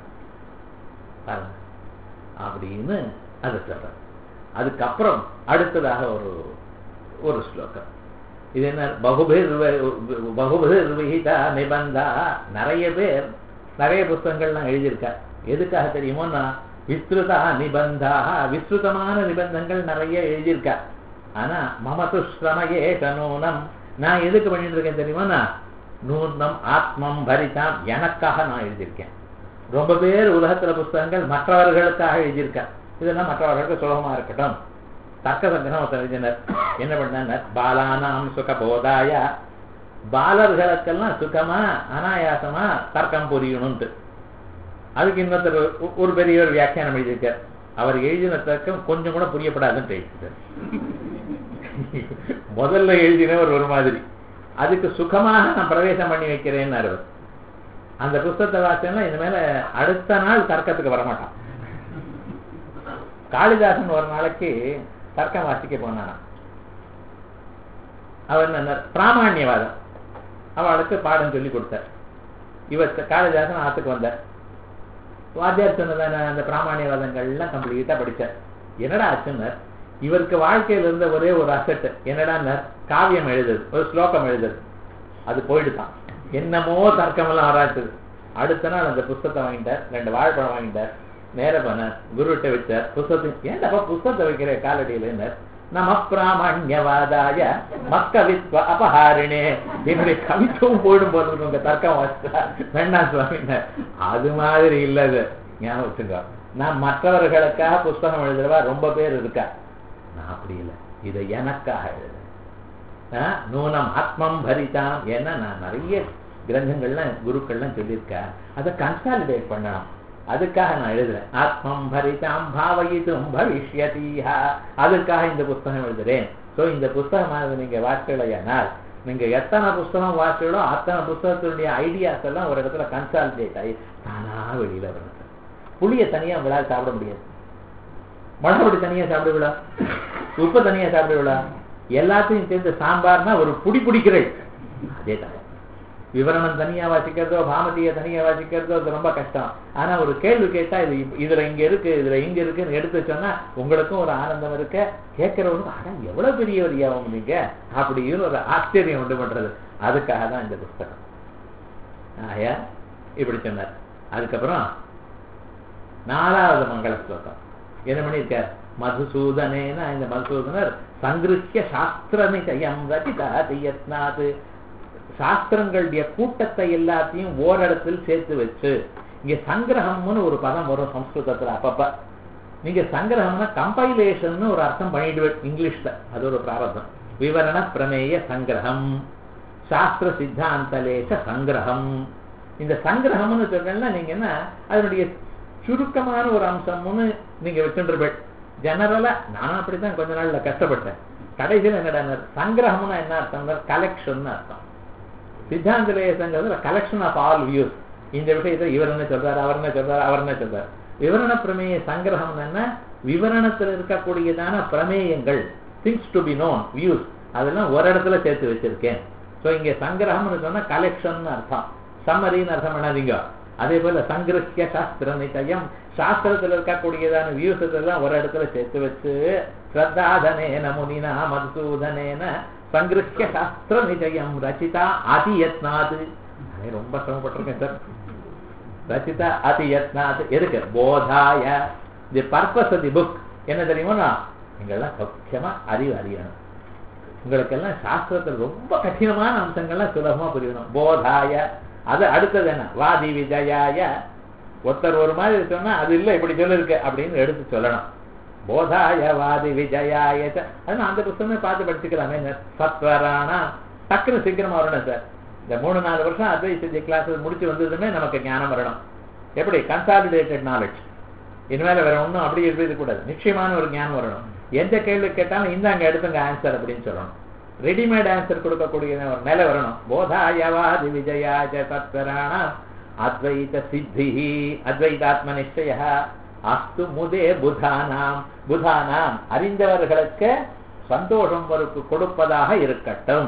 அப்படின்னு அது சொல்ற. அதுக்கப்புறம் அடுத்ததாக ஒரு ஸ்லோகம். இது என்ன? பகுபிர்விஹிதா நிபந்தா. நிறைய பேர் நிறைய புத்தகங்கள்லாம் எழுதியிருக்கா. எதுக்காக தெரியுமோன்னா விஸ்ருதா நிபந்தா, விஸ்ருதமான நிபந்தங்கள் நிறைய எழுதியிருக்கா. ஆனா மமது ஸ்ரமயே கனூனம். நான் எதுக்கு பண்ணிட்டு இருக்கேன் தெரியுமா? நூர்ணம் ஆத்மம் பரிதாம், எனக்காக நான் எழுதியிருக்கேன். ரொம்ப பேர் உலகத்துல புஸ்தகங்கள் மற்றவர்களுக்காக எழுதியிருக்கா. இதெல்லாம் மற்றவர்களுக்கு சுலபமா இருக்கட்டும். தர்க்க சங்கரம் ஒருத்தர் எழுதினர். என்ன பண்ணார்? பாலானாம் சுக போதாய. பாலர்களுக்கெல்லாம் சுகமா அனாயாசமா தர்க்கம் புரியணும்ட்டு. அதுக்கு இன்னொருத்தர் ஒரு பெரிய ஒரு வியாக்கியானம் எழுதியிருக்கார். அவர் எழுதின தர்க்கம் கொஞ்சம் கூட புரியப்படாதுன்னு எழுதிட்டார். முதல்ல எழுதினவர் ஒரு மாதிரி, அதுக்கு சுகமாக நான் பிரவேசம் பண்ணி வைக்கிறேன்னு அவர். அந்த புஸ்தகத்தை வாசிச்சா இந்த மேல அடுத்த நாள் தர்க்கத்துக்கு வரமாட்டான். காளிதாசன் ஒரு நாளைக்கு தர்க்கம் வாசிக்க போனான். அவன் என்ன பிராமணியவாதம் அவளுக்கு பாடம் சொல்லி கொடுத்தார். இவர் காளிதாசன் ஆத்துக்கு வந்தார். வாத்தியார் சொன்னதான அந்த பிராமணியவாதங்கள்லாம் கம்ப்ளீட்டா படிச்சார். என்னடா ஆச்சுன்னார், இவருக்கு வாழ்க்கையில இருந்த ஒரே ஒரு அசெட் என்னடான்னார், காவியம் எழுதுது, ஒரு ஸ்லோகம் எழுதுது. அது போயிடுதான். என்னமோ தர்க்கமெல்லாம் வராது. அடுத்த நாள் அந்த புஸ்தத்தை வாங்கிட்டார், 2 வாழைப்பழம் வாங்கிட்டார், நேர போனார், குருகிட்ட வச்சார். புஸ்தத்தை ஏன்டா புஸ்தத்தை வைக்கிற காலடியில, நம பிராமணியவாதாய மக்கவித்வ அபஹாரிணே, என்னுடைய கவித்துவம் போயிடும் போது உங்க தர்க்கம் வாசித்தா வேண்டாம் சுவாமி. அது மாதிரி இல்லது, ஞாபகம் வச்சுங்க. நான் மற்றவர்களுக்காக புஸ்தகம் எழுதுறவா ரொம்ப பேர் இருக்கா, நான் அப்படி இல்லை, இதை எனக்காக எழுதுறேன். நூனம் ஆத்மம் பரிதாம், ஏன்னா நான் நிறைய கிரந்தங்கள்லாம் குருக்கள்லாம் சொல்லியிருக்கேன், அதை கன்சாலிடேட் பண்ணணும், அதுக்காக நான் எழுதுறேன். ஆத்மம் பரிதாம் பாவயிதும் பவிஷ்யதீஹா, அதுக்காக இந்த புஸ்தகம் எழுதுறேன். ஸோ இந்த புஸ்தகமாக நீங்க வாசிக்கலையானால் நீங்க எத்தனை புஸ்தகம் வாசிச்சோ அத்தனை புஸ்தகத்தினுடைய ஐடியாஸ் எல்லாம் ஒரு இடத்துல கன்சாலிடேட் ஆகி தானா வெளியில வரணும். புளியை தனியா உங்களால் சாப்பிட முடியாது, மிளகாப்பொடி தனியா சாப்பிடுவிடா, உப்பு தனியா சாப்பிடுவிடா, எல்லாத்தையும் சேர்ந்து சாம்பார்னா ஒரு புடி பிடிக்கிறேன். அதே தான் விவரணம் தனியா வாசிக்கிறதோ பாமதியை தனியா வாசிக்கிறதோ அது ரொம்ப கஷ்டம். ஆனா ஒரு கேள்வி கேட்டா இது இதுல இங்க இருக்கு இதுல இங்க இருக்குன்னு எடுத்து சொன்னா உங்களுக்கும் ஒரு ஆனந்தம் இருக்க, கேட்கிறவனுக்கு ஆனா எவ்வளவு பெரிய ஒரு யாவும் நீங்க அப்படின்னு ஒரு ஆச்சரியம் உண்டு பண்றது. அதுக்காக தான் இந்த புஸ்தகம். ஆயா இப்படி சொன்னார். அதுக்கப்புறம் 4வது மங்கள ஸ்லோகம் என்ன பண்ணியிருக்கார், மதுசூதனேன இந்த மதுசூதனர் சங்கிருஷ்ய சாஸ்திர நிச்சயம் ரச்சிதாதி யத்னாத், சாஸ்திரங்களுடைய கூட்டத்தை எல்லாத்தையும் ஓரிடத்தில் சேர்த்து வச்சு. இங்க சங்கிரகம்னு ஒரு பதம் வரும் சம்ஸ்கிருதத்துல அப்பப்ப. நீங்க சங்கிரகம்னா கம்பைலேஷன் ஒரு அர்த்தம் பண்ணிடுவேன் இங்கிலீஷ்ல, அது ஒரு பிராரத்தம். விவரண பிரமேய சங்கிரகம், சாஸ்திர சித்தாந்தலேச சங்கிரகம். இந்த சங்கிரகம்னு சொன்னா நீங்க என்ன அதனுடைய சுருக்கமான ஒரு அம்சம்னு நீங்க வச்சுருப்பேன். ஜெனரலா நானும் அப்படித்தான் கொஞ்ச நாள்ல கஷ்டப்பட்டேன். கடைசியில் என்னடா சங்கிரகம்னா என்ன அர்த்தம், கலெக்ஷன் அர்த்தம். சித்தாந்தலேசங்கிறது கலெக்ஷன் ஆஃப் ஆல் வியூஸ். இந்த விஷயத்தை இவர் என்ன சொல்றாரு, அவர் என்ன சொல்றாரு, அவர் என்ன சொல்றாரு. விவரண பிரமேய சங்கிரகம் என்ன, விவரணத்தில் இருக்கக்கூடியதான பிரமேயங்கள், things to be known, views, அதெல்லாம் ஒரு இடத்துல சேர்த்து வச்சிருக்கேன். ஸோ இங்க சங்கிரகம்னு சொன்னா கலெக்ஷன் அர்த்தம், சம்மரின்னு அர்த்தம் பண்ணாதீங்க. அதே போல சங்கிருஷ்ய சாஸ்திர நிச்சயம், சாஸ்திரத்தில் இருக்கக்கூடியதான வியூஸ் எல்லாம் ஒரு இடத்துல சேர்த்து வச்சு ஸ்ரத்தாதனேன முனினா மதுசூதனேன சங்கிருஷ்ய சாஸ்திர நிச்சயம் ரச்சிதா அதியத்னாத். ரொம்ப சிரமப்பட்டிருக்கேன் சார். ரச்சிதா அதியத்னாத் எதுக்கு, போதாய. The purpose of the book என்ன தெரியுமா, நீங்கள்லாம் சௌக்கியமா அறிவு அறியணும், உங்களுக்கெல்லாம் சாஸ்திரத்தில் ரொம்ப கடினமான அம்சங்கள்லாம் சுலபமா புரியணும். போதாய. அது அடுத்தது என்ன, வாதி விஜயாய. ஒருத்தர் ஒரு மாதிரி சொன்னா அது இல்லை இப்படி சொல்லிருக்கு அப்படின்னு எடுத்து சொல்லணும். போதாய வாதி விஜயாய. அதனால அந்த புத்தகமே பார்த்து படிச்சுக்கலாமே. சத்வரானா டக்குன்னு சீக்கிரமா வரணும் சார். இந்த 3-4 வருஷம் அத்வைத கிளாஸ் முடிச்சு வந்ததுமே நமக்கு ஞானம் வரணும். எப்படி, கன்சாலிடேட்டட் நாலேஜ். இனிமேல வேற ஒன்றும் அப்படி இருக்க கூடாது, நிச்சயமான ஒரு ஞானம் வரணும். எந்த கேள்வி கேட்டாலும் இந்தாங்க எடுத்துங்க ஆன்சர் அப்படின்னு சொல்லணும். ரெடிமேட் ஆன்சர் கொடுக்கக்கூடிய ஒரு நிலை வரணும். போதாயவாதி விஜயாஜ தத்வராண அத்வைத சித்தி அத்வைதாத்ம நிச்சய அஸ்து முதே புதானாம். புதானாம் அறிந்தவர்களுக்கு சந்தோஷம் கொடுப்பதாக இருக்கட்டும்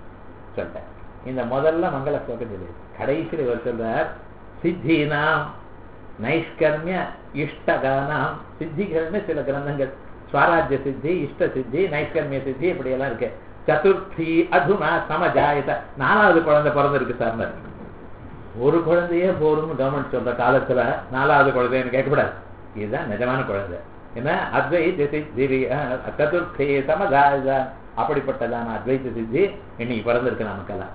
சொல்ல. இந்த முதல்ல மங்கள ஸ்லோகம் சொல்லி கடைசியில் இவர் சொல்றார், சித்தினாம் நைஷ்கர்மிய இஷ்டகானாம். சித்திகள்னு சில கிரந்தங்கள், ஸ்வராஜ்ய சித்தி, இஷ்ட சித்தி, நைஷ்கர்மிய சித்தி இப்படி எல்லாம் இருக்கு. சதுர்த்தி அதுனா சமஜாயத. 4வது குழந்தை பிறந்திருக்கு சார். ஒரு குழந்தையே போரும்னு கவர்மெண்ட் சொல்ற காலத்துல 4வது குழந்தைன்னு கேட்கக்கூடாது. இதுதான் நிஜமான குழந்தை. என்ன, அத்வைத சித்தி சதுர்த்தி சமஜாயத, அப்படிப்பட்டதான அத்வைத சித்தி இன்னைக்கு பிறந்திருக்கு நமக்கெல்லாம்.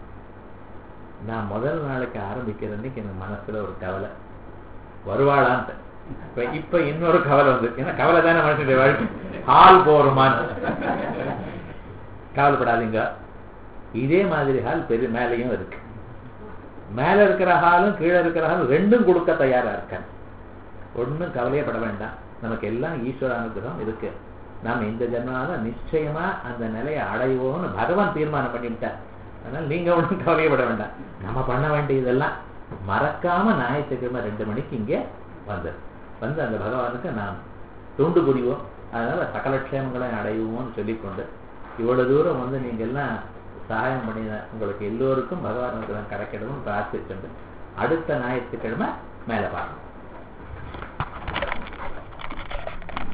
நான் முதல் நாளைக்கு ஆரம்பிக்கிறதுக்கு எனக்கு மனசுல ஒரு கவலை, வருவாளான்ட்டு. இப்ப இன்னொரு கவலை வந்து, ஏன்னா கவலை தானே மனுஷனுடைய வாழ்க்கை. ஹால் போருமான்னு கவலைப்படாதீங்க. இதே மாதிரி ஹால் பெரிய மேலையும் இருக்கு. மேல இருக்கிற ஹாலும் கீழே இருக்கிற ஹாலும் ரெண்டும் கொடுக்க தயாரா இருக்கேன். ஒன்னும் கவலையப்பட வேண்டாம். நமக்கு எல்லாம் ஈஸ்வர அனுகிரகம் இருக்கு. நாம இந்த ஜென்மால நிச்சயமா அந்த நிலையை அடைவோம்னு பகவான் தீர்மானம் பண்ணிவிட்டார். அதனால நீங்க ஒன்றும் கவலையப்பட வேண்டாம். நம்ம பண்ண வேண்டியதெல்லாம் மறக்காம ஞாயிற்றுக்கிழமை 2 மணிக்கு இங்கே வந்து அந்த பகவானுக்கு நாம் தொண்டு புரிவோம். அதனால சகல க்ஷேமங்களை அடைவோம்னு சொல்லிக்கொண்டு இவ்வளவு தூரம் வந்து நீங்க எல்லாம் சகாயம் பண்ணின உங்களுக்கு எல்லோருக்கும் பகவான் கிடைக்கணும்னு பிரார்த்திச்சுண்டு அடுத்த ஞாயிற்றுக்கிழமை மேலே பார்க்கணும்.